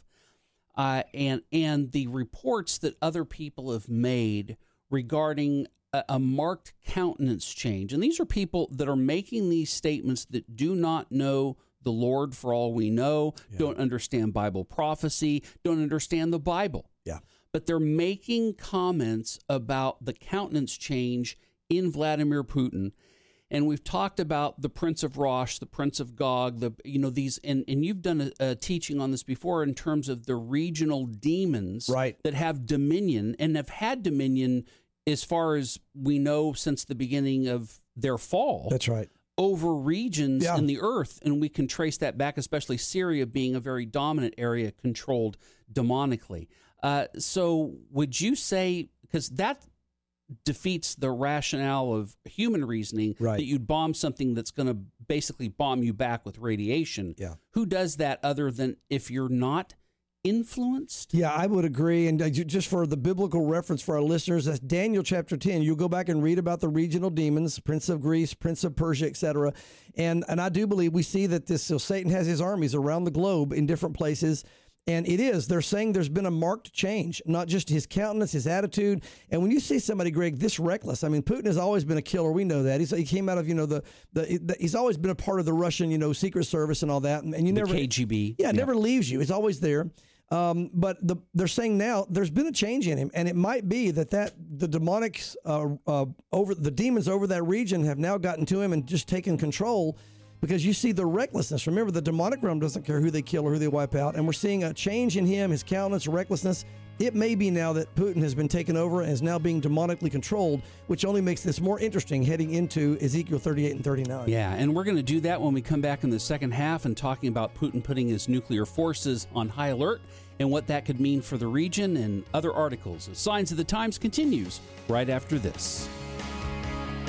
Uh, and and the reports that other people have made regarding a, a marked countenance change. And these are people that are making these statements that do not know the Lord for all we know, Yeah. don't understand Bible prophecy, don't understand the Bible. Yeah. But they're making comments about the countenance change in Vladimir Putin. And we've talked about the Prince of Rosh, the Prince of Gog, the you know these, and, and you've done a, a teaching on this before in terms of the regional demons Right. that have dominion and have had dominion as far as we know since the beginning of their fall That's right. over regions Yeah. in the earth. And we can trace that back, especially Syria being a very dominant area controlled demonically. Uh, so would you say, because that defeats the rationale of human reasoning, Right. that you'd bomb something that's going to basically bomb you back with radiation. Yeah. Who does that other than if you're not influenced? Yeah, I would agree. And uh, ju- just for the biblical reference for our listeners, that's Daniel chapter ten. You'll go back and read about the regional demons, Prince of Greece, Prince of Persia, et cetera. And, and I do believe we see that this, so Satan has his armies around the globe in different places. And it is, they're saying there's been a marked change, not just his countenance, his attitude. And when you see somebody, Greg, this reckless, I mean, Putin has always been a killer. We know that. He's, he came out of, you know, the, the, the he's always been a part of the Russian, you know, Secret Service and all that. And, and you The never, K G B. Yeah, it never leaves you. It's always there. Um, but the, they're saying now there's been a change in him, and it might be that, that the demonics uh, uh, over the demons over that region have now gotten to him and just taken control. Because you see the recklessness. Remember, the demonic realm doesn't care who they kill or who they wipe out. And we're seeing a change in him, his countenance, recklessness. It may be now that Putin has been taken over and is now being demonically controlled, which only makes this more interesting heading into Ezekiel thirty-eight and thirty-nine. Yeah, and we're going to do that when we come back in the second half and talking about Putin putting his nuclear forces on high alert and what that could mean for the region and other articles. Signs of the Times continues right after this.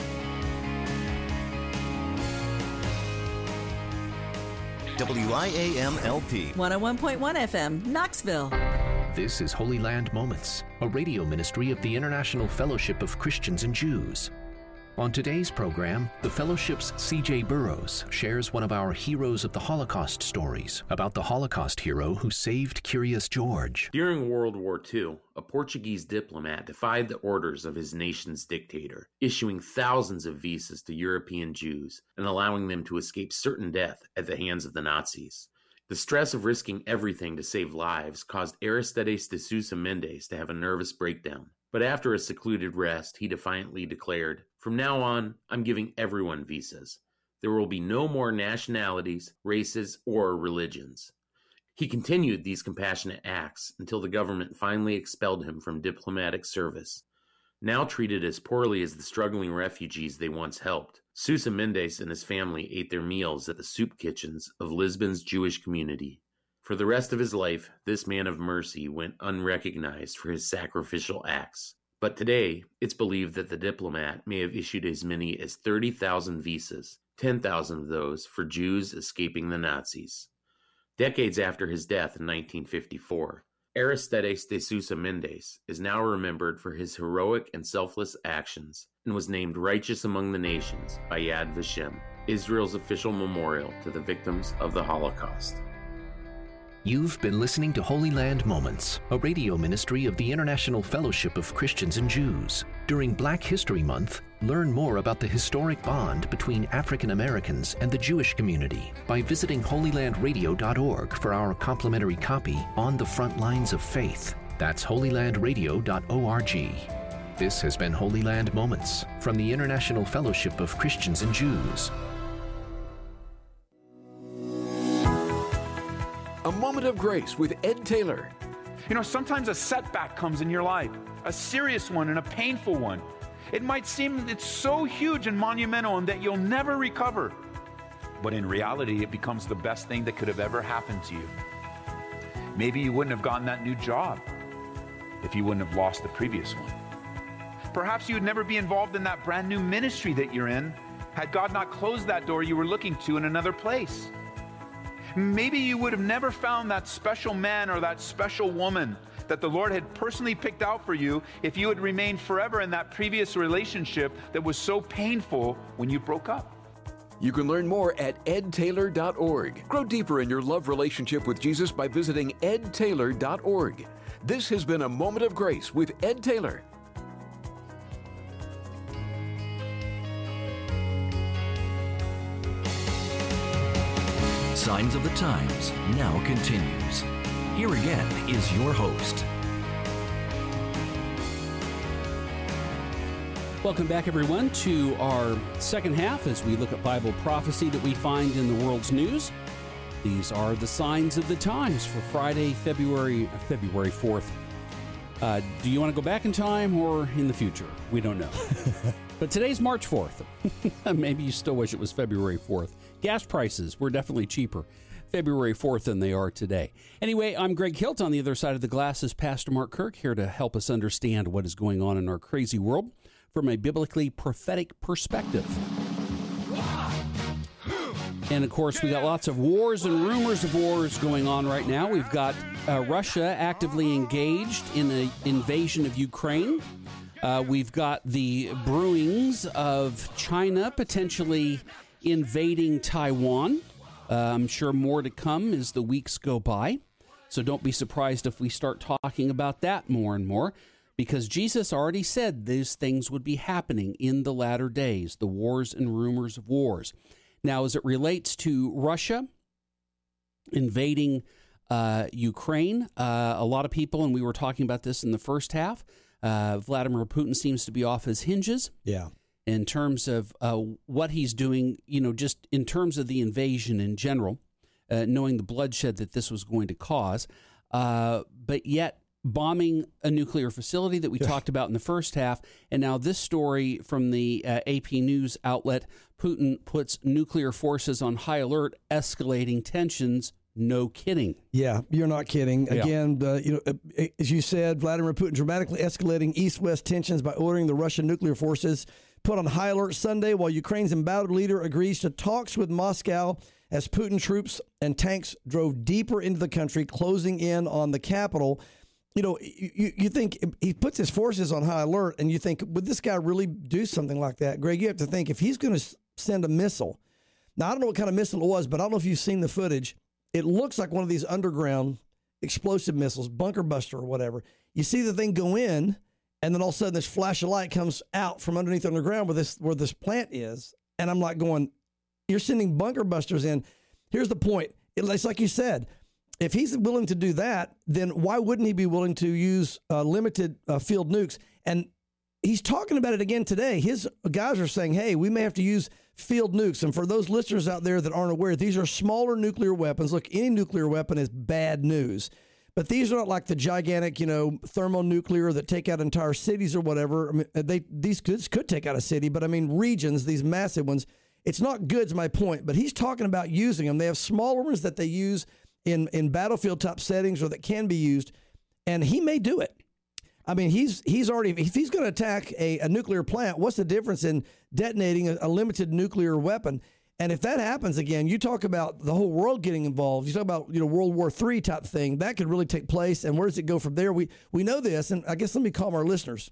W I A M L P. one oh one point one F M, Knoxville. This is Holy Land Moments, a radio ministry of the International Fellowship of Christians and Jews. On today's program, the Fellowship's C J Burrows shares one of our Heroes of the Holocaust stories about the Holocaust hero who saved Curious George. During World War Two, a Portuguese diplomat defied the orders of his nation's dictator, issuing thousands of visas to European Jews and allowing them to escape certain death at the hands of the Nazis. The stress of risking everything to save lives caused Aristides de Sousa Mendes to have a nervous breakdown. But after a secluded rest, he defiantly declared, "From now on, I'm giving everyone visas. There will be no more nationalities, races, or religions." He continued these compassionate acts until the government finally expelled him from diplomatic service. Now treated as poorly as the struggling refugees they once helped, Sousa Mendes and his family ate their meals at the soup kitchens of Lisbon's Jewish community. For the rest of his life, this man of mercy went unrecognized for his sacrificial acts. But today, it's believed that the diplomat may have issued as many as thirty thousand visas, ten thousand of those for Jews escaping the Nazis. Decades after his death in nineteen fifty-four, Aristides de Sousa Mendes is now remembered for his heroic and selfless actions and was named Righteous Among the Nations by Yad Vashem, Israel's official memorial to the victims of the Holocaust. You've been listening to Holy Land Moments, a radio ministry of the International Fellowship of Christians and Jews. During Black History Month, learn more about the historic bond between African Americans and the Jewish community by visiting holy land radio dot org for our complimentary copy, On the Front Lines of Faith. That's holy land radio dot org. This has been Holy Land Moments from the International Fellowship of Christians and Jews. A Moment of Grace with Ed Taylor. You know, sometimes a setback comes in your life, a serious one and a painful one. It might seem it's so huge and monumental and that you'll never recover. But in reality, it becomes the best thing that could have ever happened to you. Maybe you wouldn't have gotten that new job if you wouldn't have lost the previous one. Perhaps you would never be involved in that brand new ministry that you're in had God not closed that door you were looking to in another place. Maybe you would have never found that special man or that special woman that the Lord had personally picked out for you if you had remained forever in that previous relationship that was so painful when you broke up. You can learn more at ed taylor dot org. Grow deeper in your love relationship with Jesus by visiting ed taylor dot org. This has been A Moment of Grace with Ed Taylor. Signs of the Times now continues. Here again is your host. Welcome back, everyone, to our second half as we look at Bible prophecy that we find in the world's news. These are the signs of the times for Friday, February February fourth. Uh, do you want to go back in time or in the future? We don't know. But today's March fourth. Maybe you still wish it was February fourth. Gas prices were definitely cheaper February fourth than they are today. Anyway, I'm Greg Hilt. On the other side of the glass is Pastor Mark Kirk, here to help us understand what is going on in our crazy world from a biblically prophetic perspective. And of course, we got lots of wars and rumors of wars going on right now. We've got uh, Russia actively engaged in an invasion of Ukraine. Uh, we've got the brewings of China potentially invading Taiwan. Uh, I'm sure more to come as the weeks go by. So don't be surprised if we start talking about that more and more, because Jesus already said these things would be happening in the latter days, the wars and rumors of wars. Now, as it relates to Russia invading uh, Ukraine, uh, a lot of people, and we were talking about this in the first half, uh, Vladimir Putin seems to be off his hinges. Yeah. In terms of uh, what he's doing, you know, just in terms of the invasion in general, uh, knowing the bloodshed that this was going to cause, uh, but yet bombing a nuclear facility that we talked about in the first half. And now this story from the uh, A P News outlet, Putin puts nuclear forces on high alert, escalating tensions. No kidding. Yeah, you're not kidding. Again, yeah. uh, you know, as you said, Vladimir Putin dramatically escalating east-west tensions by ordering the Russian nuclear forces put on high alert Sunday while Ukraine's embattled leader agrees to talks with Moscow as Putin troops and tanks drove deeper into the country, closing in on the capital. You know, you, you think he puts his forces on high alert, and you think, would this guy really do something like that? Greg, you have to think, if he's going to send a missile. Now, I don't know what kind of missile it was, but I don't know if you've seen the footage. It looks like one of these underground explosive missiles, bunker buster or whatever. You see the thing go in, and then all of a sudden this flash of light comes out from underneath underground where this where this plant is. And I'm like going, you're sending bunker busters in. Here's the point. It's like you said, if he's willing to do that, then why wouldn't he be willing to use uh, limited uh, field nukes? And he's talking about it again today. His guys are saying, hey, we may have to use field nukes. And for those listeners out there that aren't aware, these are smaller nuclear weapons. Look, any nuclear weapon is bad news. But these are not like the gigantic, you know, thermonuclear that take out entire cities or whatever. I mean, they these could, could take out a city, but I mean regions, these massive ones. It's not good, is my point. But he's talking about using them. They have smaller ones that they use in, in battlefield type settings or that can be used, and he may do it. I mean, he's he's already, if he's going to attack a, a nuclear plant, what's the difference in detonating a, a limited nuclear weapon? And if that happens again, you talk about the whole world getting involved. You talk about, you know, World War Three type thing. That could really take place. And where does it go from there? We we know this, and I guess let me calm our listeners.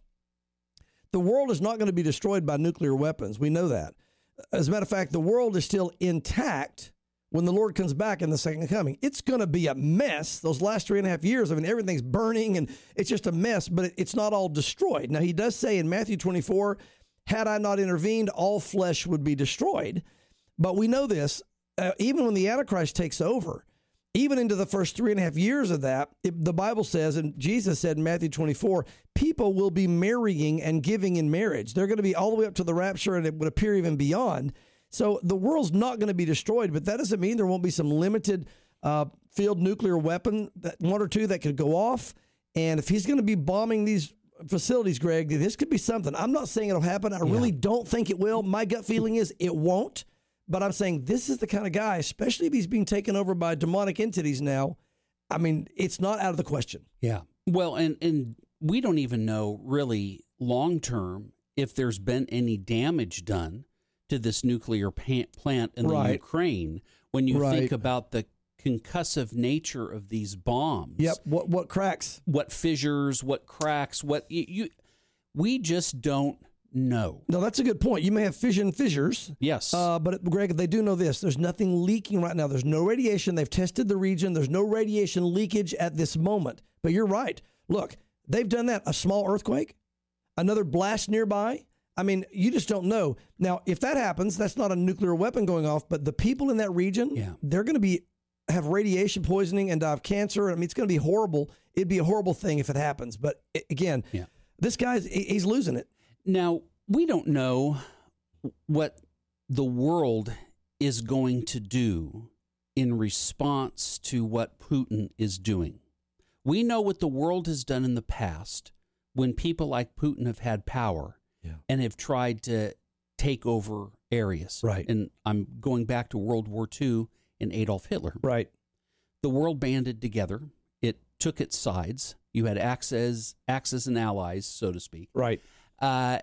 The world is not going to be destroyed by nuclear weapons. We know that. As a matter of fact, the world is still intact when the Lord comes back in the second coming. It's going to be a mess. Those last three and a half years, I mean, everything's burning, and it's just a mess, but it, it's not all destroyed. Now, he does say in Matthew twenty-four, had I not intervened, all flesh would be destroyed. But we know this, uh, even when the Antichrist takes over, even into the first three and a half years of that, it, the Bible says, and Jesus said in Matthew twenty-four, people will be marrying and giving in marriage. They're going to be all the way up to the rapture, and it would appear even beyond. So the world's not going to be destroyed, but that doesn't mean there won't be some limited uh, field nuclear weapon, that one or two that could go off. And if he's going to be bombing these facilities, Greg, this could be something. I'm not saying it'll happen. I yeah. really don't think it will. My gut feeling is it won't. But I'm saying this is the kind of guy, especially if he's being taken over by demonic entities now. I mean, it's not out of the question. Yeah. Well, and, and we don't even know really long term if there's been any damage done to this nuclear plant in the right. Ukraine when you right. think about the concussive nature of these bombs. Yep. What what cracks? What fissures, what cracks, what you, you we just don't know. No, that's a good point. You may have fission fissures. Yes. Uh, but, Greg, they do know this. There's nothing leaking right now. There's no radiation. They've tested the region. There's no radiation leakage at this moment. But you're right. Look, they've done that. A small earthquake, another blast nearby. I mean, you just don't know. Now, if that happens, that's not a nuclear weapon going off, but the people in that region, yeah. they're going to be have radiation poisoning and die of cancer. I mean, it's going to be horrible. It'd be a horrible thing if it happens. But, again, yeah. this guy's he's losing it. Now, we don't know what the world is going to do in response to what Putin is doing. We know what the world has done in the past when people like Putin have had power yeah. and have tried to take over areas. Right. And I'm going back to World War Two and Adolf Hitler. Right. The world banded together. It took its sides. You had axes, axes and allies, so to speak. Right. Uh,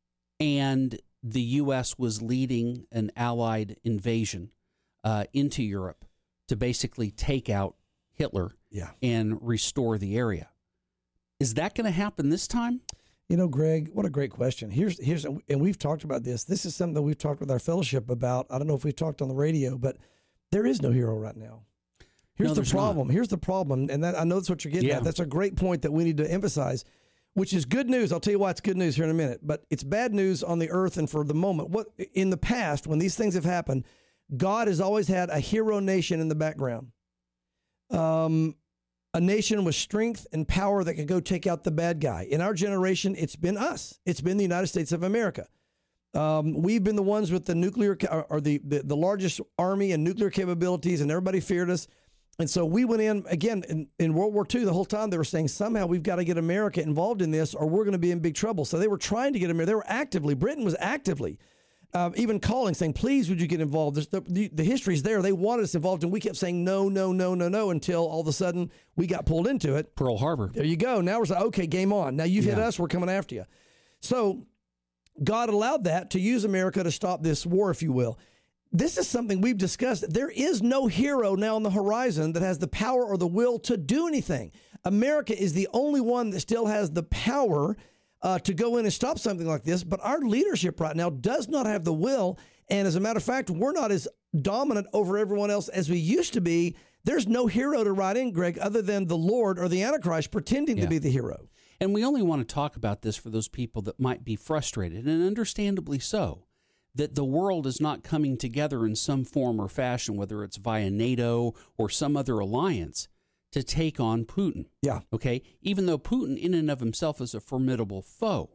and the U S was leading an allied invasion uh, into Europe to basically take out Hitler yeah. and restore the area. Is that going to happen this time? You know, Greg, what a great question. Here's here's and we've talked about this. This is something that we've talked with our fellowship about. I don't know if we've talked on the radio, but there is no hero right now. Here's no, the problem. Not. Here's the problem, and that I know that's what you're getting yeah. at. That's a great point that we need to emphasize, which is good news. I'll tell you why it's good news here in a minute, but it's bad news on the earth and for the moment. What in the past, when these things have happened, God has always had a hero nation in the background. Um, a nation with strength and power that could go take out the bad guy. In our generation, it's been us. It's been the United States of America. Um, we've been the ones with the nuclear or the, the, the largest army and nuclear capabilities, and everybody feared us. And so we went in, again, in, in World War Two, the whole time they were saying somehow we've got to get America involved in this or we're going to be in big trouble. So they were trying to get America. They were actively, Britain was actively uh, even calling, saying, please, would you get involved? The, the, the history's there. They wanted us involved, and we kept saying no, no, no, no, no, until all of a sudden we got pulled into it. Pearl Harbor. There you go. Now we're like, okay, game on. Now you've yeah. hit us. We're coming after you. So God allowed that to use America to stop this war, if you will. this is something we've discussed. There is no hero now on the horizon that has the power or the will to do anything. America is the only one that still has the power uh, to go in and stop something like this. But our leadership right now does not have the will. And as a matter of fact, we're not as dominant over everyone else as we used to be. There's no hero to ride in, Greg, other than the Lord or the Antichrist pretending Yeah. to be the hero. And we only want to talk about this for those people that might be frustrated, and understandably so, that the world is not coming together in some form or fashion, whether it's via NATO or some other alliance, to take on Putin. Yeah. Okay? Even though Putin in and of himself is a formidable foe.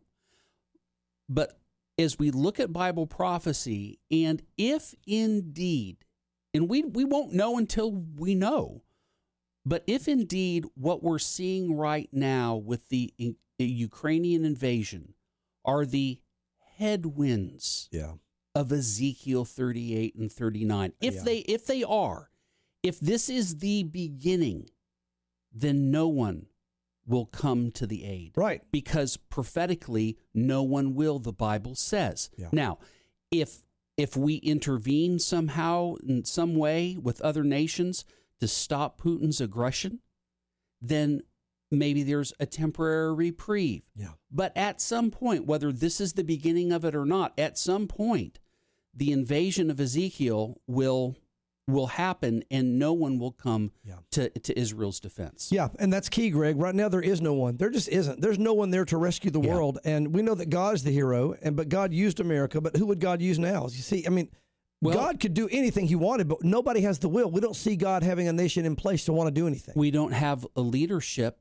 But as we look at Bible prophecy, and if indeed, and we, we won't know until we know, but if indeed what we're seeing right now with the in, Ukrainian invasion are the headwinds yeah. of Ezekiel thirty-eight and thirty-nine, if Yeah. they if they are, if this is the beginning, then no one will come to the aid. Right. Because prophetically, no one will, the Bible says. Yeah. Now, if if we intervene somehow in some way with other nations to stop Putin's aggression, then maybe there's a temporary reprieve. Yeah. But at some point, whether this is the beginning of it or not, at some point, the invasion of Ezekiel will will happen, and no one will come Yeah. to, to Israel's defense. Yeah, and that's key, Greg. Right now, there is no one. There just isn't. There's no one there to rescue the Yeah. world. And we know that God is the hero, and but God used America. But who would God use now? You see, I mean, Well- God could do anything he wanted, but nobody has the will. We don't see God having a nation in place to want to do anything. We don't have a leadership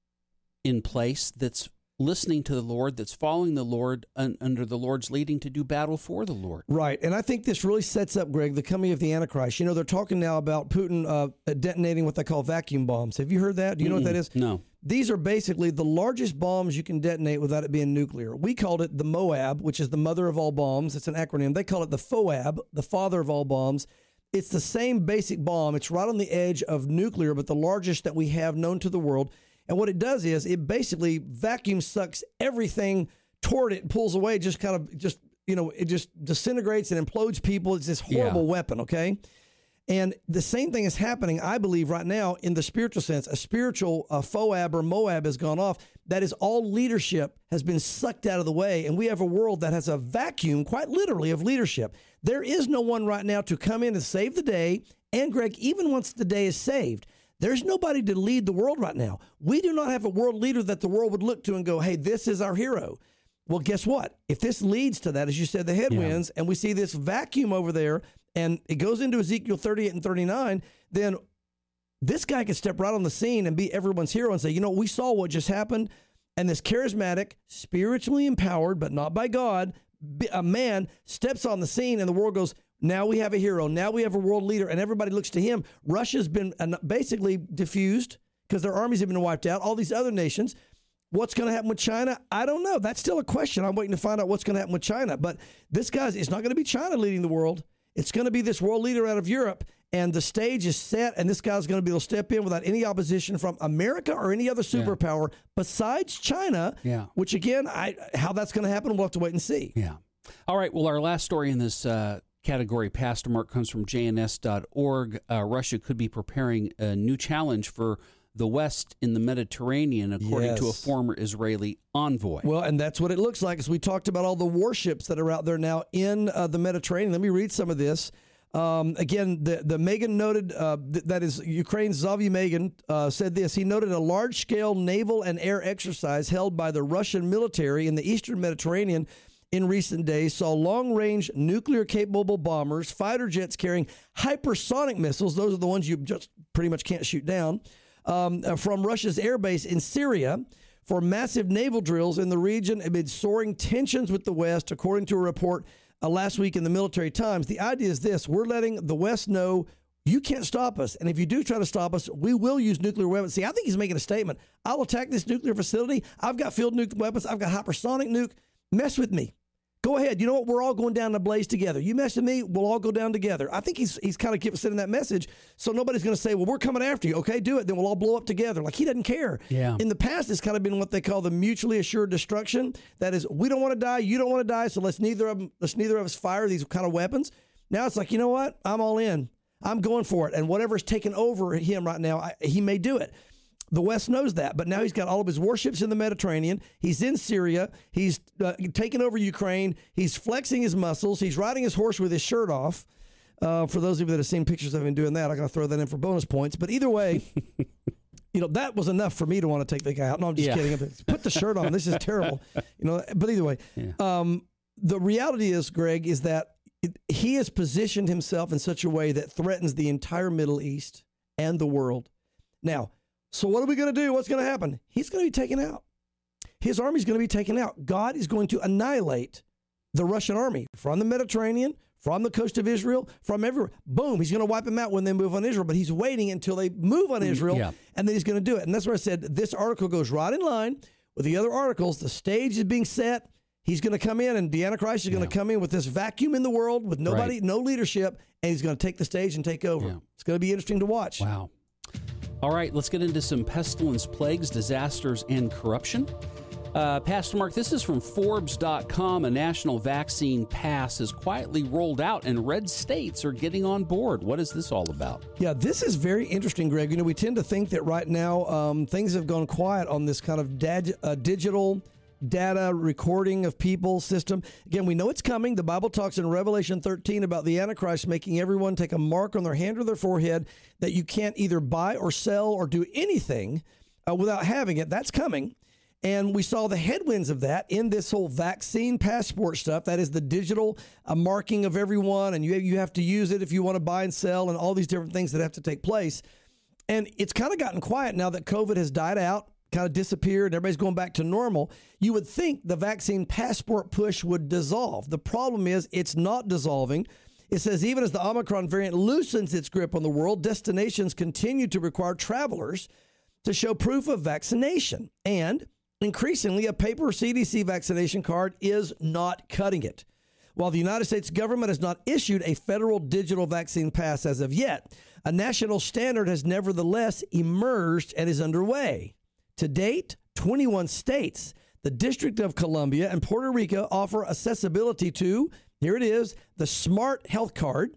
in place that's listening to the Lord, that's following the Lord un, under the Lord's leading to do battle for the Lord. Right, and I think this really sets up, Greg, the coming of the Antichrist. You know, they're talking now about Putin uh, detonating what they call vacuum bombs. Have you heard that? Do you know what that is? No. These are basically the largest bombs you can detonate without it being nuclear. We called it the MOAB, which is the mother of all bombs. It's an acronym. They call it the FOAB, the father of all bombs. It's the same basic bomb. It's right on the edge of nuclear, but the largest that we have known to the world. And what it does is it basically vacuum sucks everything toward it and pulls away, just kind of just, you know, it just disintegrates and implodes people. It's this horrible Yeah. weapon, okay? And the same thing is happening, I believe, right now in the spiritual sense. A spiritual uh, FOAB or MOAB has gone off. That is, all leadership has been sucked out of the way, and we have a world that has a vacuum, quite literally, of leadership. There is no one right now to come in and save the day. And, Greg, even once the day is saved, there's nobody to lead the world right now. We do not have a world leader that the world would look to and go, hey, this is our hero. Well, guess what? If this leads to that, as you said, the headwinds, and we see this vacuum over there, and it goes into Ezekiel thirty-eight and thirty-nine, then this guy can step right on the scene and be everyone's hero and say, you know, we saw what just happened, and this charismatic, spiritually empowered, but not by God, a man steps on the scene, and the world goes, now we have a hero. Now we have a world leader, and everybody looks to him. Russia's been basically diffused because their armies have been wiped out. All these other nations. What's going to happen with China? I don't know. That's still a question. I'm waiting to find out what's going to happen with China. But this guy's, it's not going to be China leading the world. It's going to be this world leader out of Europe, and the stage is set, and this guy's going to be able to step in without any opposition from America or any other superpower yeah. besides China, yeah. which, again, I how that's going to happen, we'll have to wait and see. Yeah. All right. Well, our last story in this uh, category, Pastor Mark, comes from J N S dot org. Uh, Russia could be preparing a new challenge for the West in the Mediterranean, according yes. to a former Israeli envoy. Well, and that's what it looks like, as we talked about all the warships that are out there now in uh, the Mediterranean. Let me read some of this. Um, again, the, the Megan noted, uh, th- that is Ukraine's Zavy Megan, uh, said this. He noted a large-scale naval and air exercise held by the Russian military in the eastern Mediterranean in recent days saw long-range nuclear-capable bombers, fighter jets carrying hypersonic missiles. Those are the ones you just pretty much can't shoot down. Um, uh, from Russia's airbase in Syria for massive naval drills in the region amid soaring tensions with the West, according to a report uh, last week in the Military Times. The idea is this: we're letting the West know you can't stop us, and if you do try to stop us, we will use nuclear weapons. See, I think he's making a statement. I'll attack this nuclear facility. I've got field nuke weapons. I've got hypersonic nuke. Mess with me. Go ahead. You know what? We're all going down in a blaze together. You mess with me, we'll all go down together. I think he's he's kind of sending that message, so nobody's going to say, well, we're coming after you. Okay, do it. Then we'll all blow up together. Like, he doesn't care. Yeah. In the past, it's kind of been what they call the mutually assured destruction. That is, we don't want to die, you don't want to die, so let's neither of them, let's neither of us fire these kind of weapons. Now it's like, you know what? I'm all in. I'm going for it. And whatever's taken over him right now, I, he may do it. The West knows that, but now he's got all of his warships in the Mediterranean. He's in Syria. He's uh, taken over Ukraine. He's flexing his muscles. He's riding his horse with his shirt off. Uh, for those of you that have seen pictures of him doing that, I'm going to throw that in for bonus points. But either way, you know, that was enough for me to want to take the guy out. No, I'm just Yeah. kidding. Put the shirt on. This is terrible. You know, but either way, Yeah. um, the reality is, Greg, is that it, he has positioned himself in such a way that threatens the entire Middle East and the world. Now, so what are we going to do? What's going to happen? He's going to be taken out. His army is going to be taken out. God is going to annihilate the Russian army from the Mediterranean, from the coast of Israel, from everywhere. Boom, he's going to wipe them out when they move on Israel, but he's waiting until they move on Israel, Yeah. and then he's going to do it. And that's where I said this article goes right in line with the other articles. The stage is being set. He's going to come in, and the Antichrist is going to come in with this vacuum in the world with nobody, Right. no leadership, and he's going to take the stage and take over. Yeah. It's going to be interesting to watch. Wow. All right, let's get into some pestilence, plagues, disasters, and corruption. Uh, Pastor Mark, this is from Forbes dot com. A national vaccine pass is quietly rolled out, and red states are getting on board. What is this all about? Yeah, this is very interesting, Greg. You know, we tend to think that right now um, things have gone quiet on this kind of dad, uh, digital data recording of people system. Again, we know it's coming. The Bible talks in Revelation thirteen about the Antichrist making everyone take a mark on their hand or their forehead that you can't either buy or sell or do anything uh, without having it. That's coming. And we saw the headwinds of that in this whole vaccine passport stuff. That is the digital uh, marking of everyone, and you you have to use it if you want to buy and sell, and all these different things that have to take place. And it's kind of gotten quiet now that COVID has died out, kind of disappeared, and everybody's going back to normal. You would think the vaccine passport push would dissolve. The problem is it's not dissolving. It says even as the Omicron variant loosens its grip on the world, destinations continue to require travelers to show proof of vaccination. And increasingly, a paper C D C vaccination card is not cutting it. While the United States government has not issued a federal digital vaccine pass as of yet, a national standard has nevertheless emerged and is underway. To date, twenty-one states, the District of Columbia, and Puerto Rico offer accessibility to, here it is, the Smart Health Card,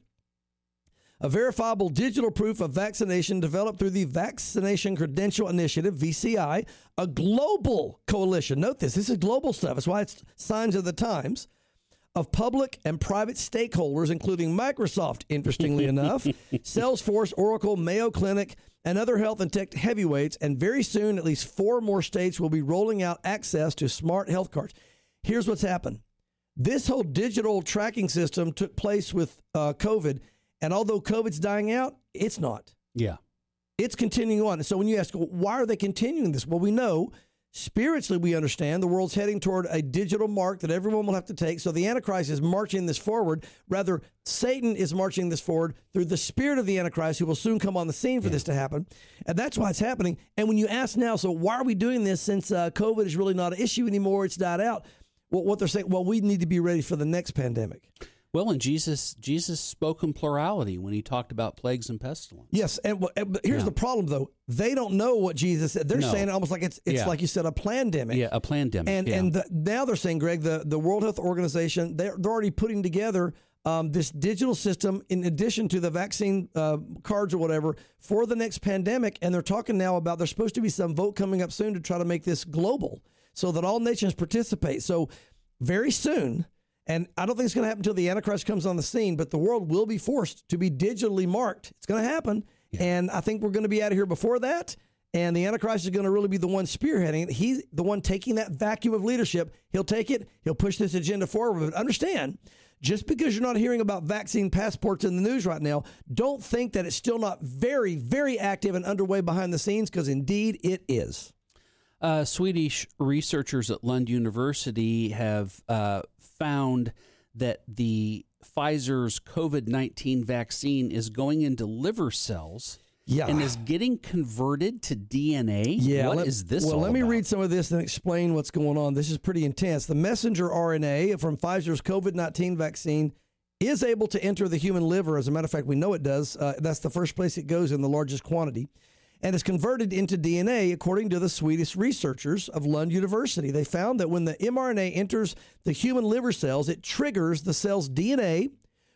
a verifiable digital proof of vaccination developed through the Vaccination Credential Initiative, V C I, a global coalition. Note this, this is global stuff. That's why it's signs of the times, of public and private stakeholders, including Microsoft, interestingly enough, Salesforce, Oracle, Mayo Clinic, and other health and tech heavyweights. And very soon, at least four more states will be rolling out access to smart health cards. Here's what's happened. This whole digital tracking system took place with uh, COVID. And although COVID's dying out, it's not. Yeah. It's continuing on. And so when you ask, well, why are they continuing this? Well, we know spiritually we understand the world's heading toward a digital mark that everyone will have to take. So the Antichrist is marching this forward. Rather, Satan is marching this forward through the spirit of the Antichrist, who will soon come on the scene for yeah. this to happen. And that's why it's happening. And when you ask now, so why are we doing this since uh, COVID is really not an issue anymore? It's died out. Well, what they're saying, well, we need to be ready for the next pandemic. Well, and Jesus Jesus spoke in plurality when he talked about plagues and pestilence. Yes, and, and but here's yeah. the problem, though. They don't know what Jesus said. They're no. saying it almost like it's it's yeah. like you said, a plandemic. Yeah, a plandemic. And yeah. and the, now they're saying, Greg, the, the World Health Organization, they're, they're already putting together um, this digital system in addition to the vaccine uh, cards or whatever for the next pandemic. And they're talking now about there's supposed to be some vote coming up soon to try to make this global so that all nations participate. So very soon, and I don't think it's going to happen until the Antichrist comes on the scene, but the world will be forced to be digitally marked. It's going to happen. Yeah. And I think we're going to be out of here before that. And the Antichrist is going to really be the one spearheading it. He's the one taking that vacuum of leadership. He'll take it. He'll push this agenda forward. But understand, just because you're not hearing about vaccine passports in the news right now, don't think that it's still not very, very active and underway behind the scenes, because indeed it is. Uh, Swedish researchers at Lund University have uh, found that the Pfizer's COVID nineteen vaccine is going into liver cells yeah. and is getting converted to D N A. Yeah, what let, is this Well, all let me about? read some of this and explain what's going on. This is pretty intense. The messenger R N A from Pfizer's COVID nineteen vaccine is able to enter the human liver. As a matter of fact, we know it does. Uh, that's the first place it goes in the largest quantity, and is converted into D N A, according to the Swedish researchers of Lund University. They found that when the mRNA enters the human liver cells, it triggers the cell's D N A,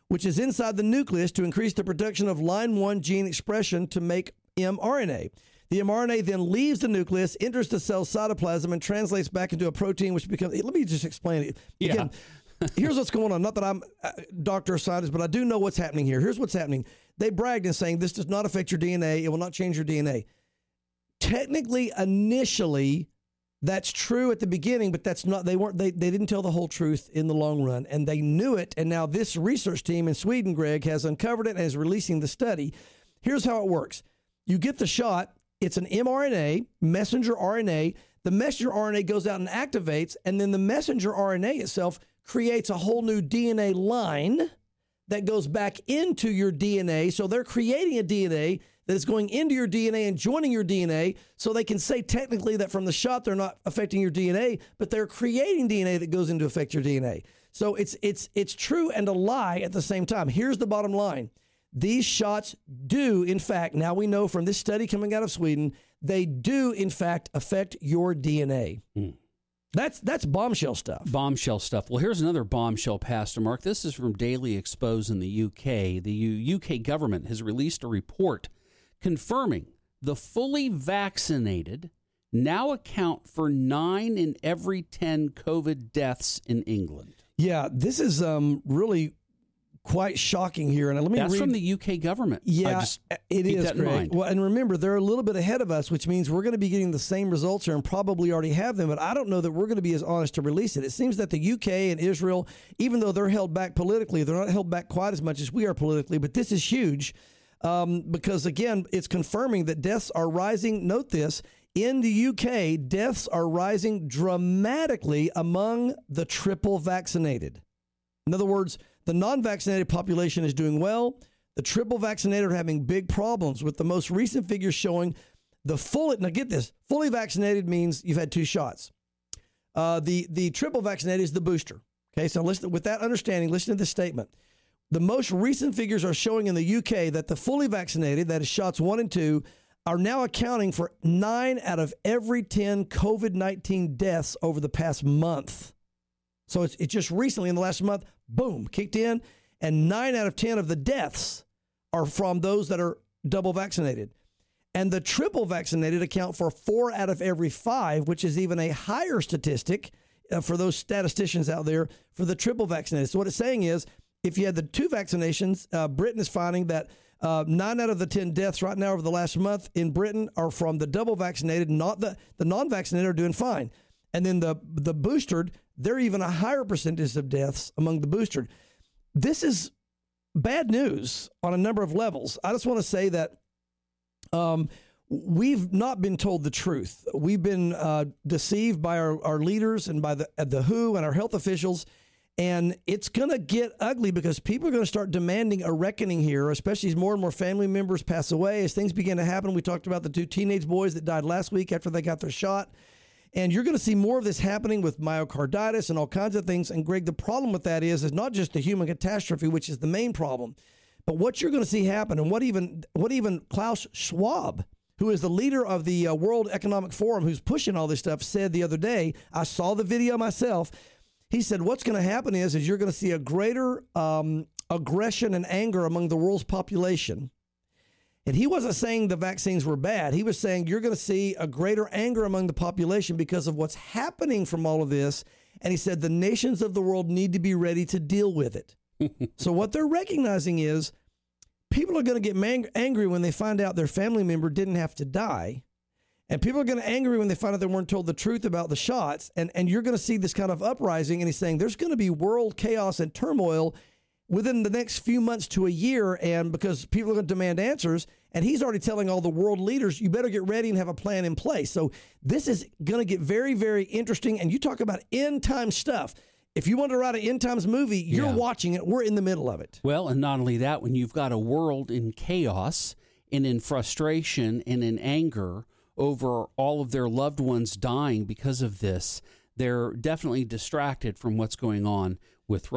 which is inside the nucleus to increase the production of line one gene expression to make mRNA. The mRNA then leaves the nucleus, enters the cell cytoplasm, and translates back into a protein, which becomes... Let me just explain it. Yeah. Again, here's what's going on. Not that I'm a doctor or scientist, but I do know what's happening here. Here's what's happening. They bragged in saying this does not affect your D N A. It will not change your D N A. Technically, initially, that's true at the beginning, but that's not. They weren't. They, they didn't tell the whole truth in the long run, and they knew it. And now this research team in Sweden, Greg, has uncovered it and is releasing the study. Here's how it works: you get the shot. It's an mRNA, messenger R N A. The messenger R N A goes out and activates, and then the messenger R N A itself creates a whole new D N A line that goes back into your D N A. So they're creating a D N A that is going into your D N A and joining your D N A, so they can say technically that from the shot they're not affecting your D N A, but they're creating D N A that goes into affect your D N A. So it's it's it's true and a lie at the same time. Here's the bottom line. These shots do, in fact, now we know from this study coming out of Sweden, they do, in fact, affect your D N A. Mm. That's that's bombshell stuff. Bombshell stuff. Well, here's another bombshell, Pastor Mark. This is from Daily Expose in the U K. The U K government has released a report confirming the fully vaccinated now account for nine in every ten COVID deaths in England. Yeah, this is um, really quite shocking here. And let me That's read. from the U K government. Yeah, just it keep is, that in Greg. mind. Well, and remember, they're a little bit ahead of us, which means we're going to be getting the same results here and probably already have them. But I don't know that we're going to be as honest to release it. It seems that the U K and Israel, even though they're held back politically, they're not held back quite as much as we are politically. But this is huge um, because, again, it's confirming that deaths are rising. Note this. In the U K, deaths are rising dramatically among the triple vaccinated. In other words, the non-vaccinated population is doing well. The triple vaccinated are having big problems, with the most recent figures showing the fully, now get this, fully vaccinated means you've had two shots. Uh, the, the triple vaccinated is the booster. Okay, so listen, with that understanding, listen to this statement. The most recent figures are showing in the U K that the fully vaccinated, that is shots one and two, are now accounting for nine out of every ten COVID nineteen deaths over the past month. So it's, it's just recently in the last month, boom, kicked in, and nine out of ten of the deaths are from those that are double vaccinated. And the triple vaccinated account for four out of every five, which is even a higher statistic uh, for those statisticians out there for the triple vaccinated. So what it's saying is, if you had the two vaccinations, uh, Britain is finding that uh, nine out of the ten deaths right now over the last month in Britain are from the double vaccinated, not the, the non-vaccinated are doing fine. And then the the boosted, they're even a higher percentage of deaths among the boosted. This is bad news on a number of levels. I just want to say that um, we've not been told the truth. We've been uh, deceived by our, our leaders and by the, uh, the W H O and our health officials. And it's going to get ugly because people are going to start demanding a reckoning here, especially as more and more family members pass away, as things begin to happen. We talked about the two teenage boys that died last week after they got their shot. And you're going to see more of this happening with myocarditis and all kinds of things. And Greg, the problem with that is, is not just the human catastrophe, which is the main problem, but what you're going to see happen, and what even what even Klaus Schwab, who is the leader of the uh, World Economic Forum, who's pushing all this stuff, said the other day. I saw the video myself. He said what's going to happen is, is you're going to see a greater um, aggression and anger among the world's population. And he wasn't saying the vaccines were bad. He was saying you're going to see a greater anger among the population because of what's happening from all of this. And he said the nations of the world need to be ready to deal with it. So what they're recognizing is people are going to get mang- angry when they find out their family member didn't have to die. And people are going to get angry when they find out they weren't told the truth about the shots. And, and you're going to see this kind of uprising. And he's saying there's going to be world chaos and turmoil within the next few months to a year, and because people are going to demand answers, and he's already telling all the world leaders, you better get ready and have a plan in place. So this is going to get very, very interesting. And you talk about end time stuff. If you want to write an end times movie, you're Yeah. watching it. We're in the middle of it. Well, and not only that, when you've got a world in chaos and in frustration and in anger over all of their loved ones dying because of this, they're definitely distracted from what's going on with Russia.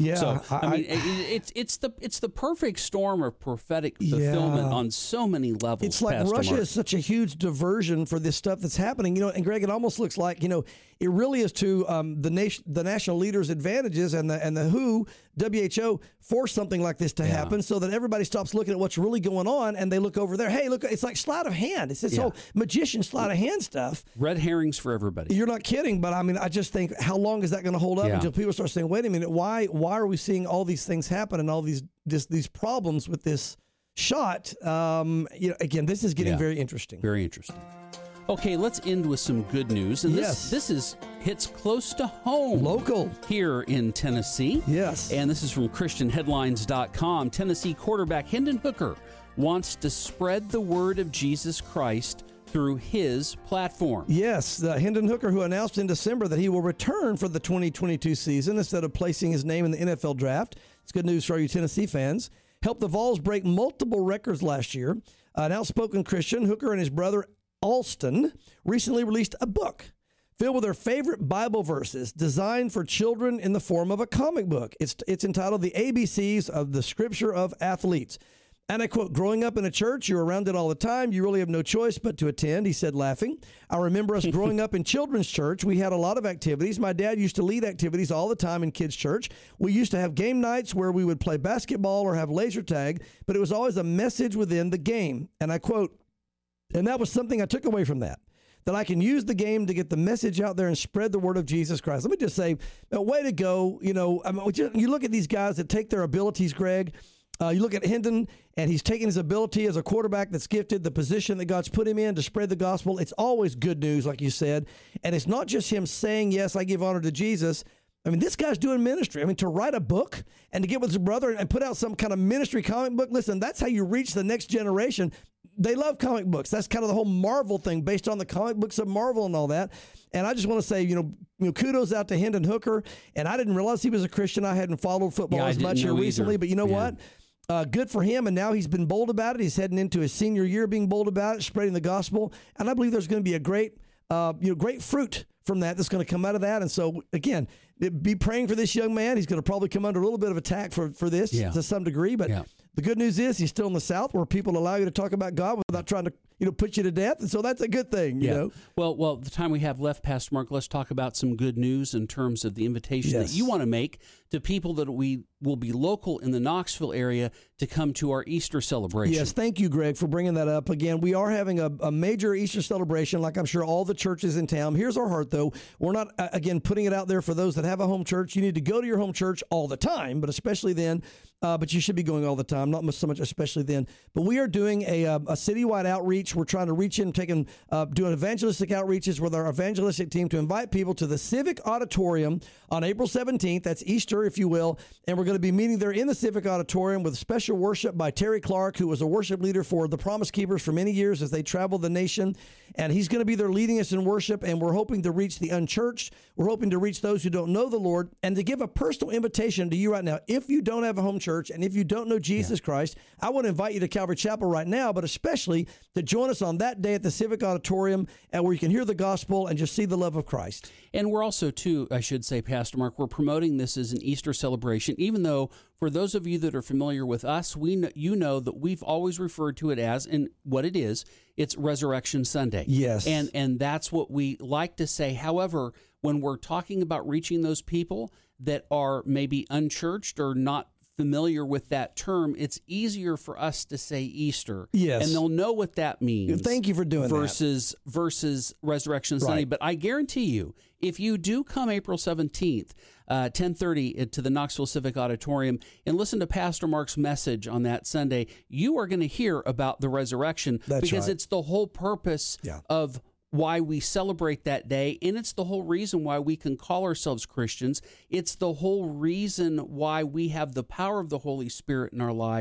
Yeah, So I, I- mean, I- it, it's it's the it's the perfect storm of prophetic fulfillment Yeah. on so many levels. It's like Pastor Russia Mark. is such a huge diversion for this stuff that's happening, you know. And Greg, it almost looks like, you know, it really is to um, the nation, the national leaders' advantages, and the and the W H O, W H O force something like this to Yeah. happen, so that everybody stops looking at what's really going on and they look over there. Hey, look, it's like sleight of hand. It's this Yeah. whole magician sleight of hand stuff. Red herrings for everybody. You're not kidding, but I mean, I just think, how long is that going to hold up Yeah. until people start saying, "Wait a minute, why why are we seeing all these things happen and all these this, these problems with this shot?" Um, you know, again, this is getting Yeah. very interesting. Very interesting. Okay, let's end with some good news. And Yes. this this is hits close to home. Local. Here in Tennessee. Yes. And this is from Christian Headlines dot com. Tennessee quarterback Hendon Hooker wants to spread the word of Jesus Christ through his platform. Yes, uh, Hendon Hooker, who announced in December that he will return for the twenty twenty-two season instead of placing his name in the N F L draft. It's good news for all you Tennessee fans. Helped the Vols break multiple records last year. Uh, an outspoken Christian, Hooker and his brother Alston recently released a book filled with their favorite Bible verses designed for children in the form of a comic book. It's, it's entitled The A B Cs of the Scripture of Athletes. And I quote, "Growing up in a church, you're around it all the time. You really have no choice but to attend," he said, laughing. "I remember us growing up in children's church. We had a lot of activities. My dad used to lead activities all the time in kids' church. We used to have game nights where we would play basketball or have laser tag, but it was always a message within the game." And I quote, "And that was something I took away from that, that I can use the game to get the message out there and spread the word of Jesus Christ." Let me just say, uh, way to go. You know, I mean, you look at these guys that take their abilities, Greg. Uh, you look at Hendon, and he's taking his ability as a quarterback that's gifted, the position that God's put him in to spread the gospel. It's always good news, like you said. And it's not just him saying, "Yes, I give honor to Jesus." I mean, this guy's doing ministry. I mean, to write a book and to get with his brother and put out some kind of ministry comic book, listen, that's how you reach the next generation. They love comic books. That's kind of the whole Marvel thing, based on the comic books of Marvel and all that. And I just want to say, you know, you know, kudos out to Hendon Hooker. And I didn't realize he was a Christian. I hadn't followed football Yeah, I as didn't much here know recently, either. but you know Yeah. what? Uh, good for him, and now he's been bold about it. He's heading into his senior year being bold about it, spreading the gospel, and I believe there's going to be a great, uh, you know, great fruit from that that's going to come out of that. And so, again, be praying for this young man. He's going to probably come under a little bit of attack for, for this Yeah. to some degree, but Yeah. the good news is he's still in the South where people allow you to talk about God without trying to, you know, put you to death, and so that's a good thing, you yeah. know. Well, well, the time we have left, Pastor Mark, let's talk about some good news in terms of the invitation Yes. that you want to make to people that we will be local in the Knoxville area to come to our Easter celebration. Yes, thank you, Greg, for bringing that up. Again, we are having a, a major Easter celebration, like I'm sure all the churches in town. Here's our heart, though. We're not, uh, again, putting it out there for those that have a home church. You need to go to your home church all the time, but especially then. Uh, but you should be going all the time, not so much especially then. But we are doing a, a, a citywide outreach. We're trying to reach in, taking, uh, doing evangelistic outreaches with our evangelistic team to invite people to the Civic Auditorium on April seventeenth. That's Easter, if you will. And we're going to be meeting there in the Civic Auditorium with special worship by Terry Clark, who was a worship leader for the Promise Keepers for many years as they traveled the nation. And he's going to be there leading us in worship. And we're hoping to reach the unchurched. We're hoping to reach those who don't know the Lord, and to give a personal invitation to you right now. If you don't have a home church and if you don't know Jesus yeah. Christ, I want to invite you to Calvary Chapel right now, but especially to join us on that day at the Civic Auditorium, and where you can hear the gospel and just see the love of Christ. And we're also, too, I should say, Pastor Mark, we're promoting this as an Easter celebration, even though for those of you that are familiar with us, we know, you know that we've always referred to it as, and what it is, it's Resurrection Sunday. Yes. And and that's what we like to say. However, when we're talking about reaching those people that are maybe unchurched or not familiar with that term, it's easier for us to say Easter. Yes. And they'll know what that means. Thank you for doing versus, that. Versus Resurrection Sunday. Right. But I guarantee you, if you do come April seventeenth, uh, ten thirty to the Knoxville Civic Auditorium and listen to Pastor Mark's message on that Sunday, you are going to hear about the resurrection. That's because right. It's the whole purpose yeah. of why we celebrate that day, and it's the whole reason why we can call ourselves Christians. It's the whole reason why we have the power of the Holy Spirit in our lives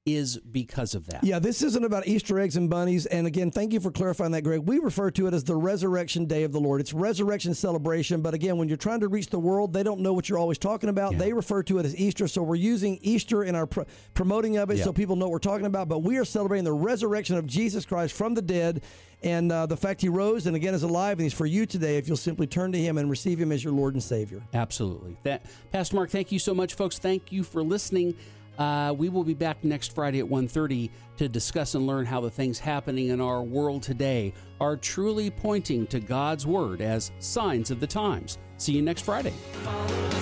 is because of that. Yeah, this isn't about Easter eggs and bunnies. And again, thank you for clarifying that, Greg. We refer to it as the Resurrection Day of the Lord. It's resurrection celebration. But again, when you're trying to reach the world, they don't know what you're always talking about. Yeah. They refer to it as Easter. So we're using Easter in our pr- promoting of it yeah. so people know what we're talking about. But we are celebrating the resurrection of Jesus Christ from the dead and uh, the fact he rose and again is alive. And he's for you today if you'll simply turn to him and receive him as your Lord and Savior. Absolutely. That, Pastor Mark, thank you so much, folks. Thank you for listening. Uh, we will be back next Friday at one thirty to discuss and learn how the things happening in our world today are truly pointing to God's Word as signs of the times. See you next Friday.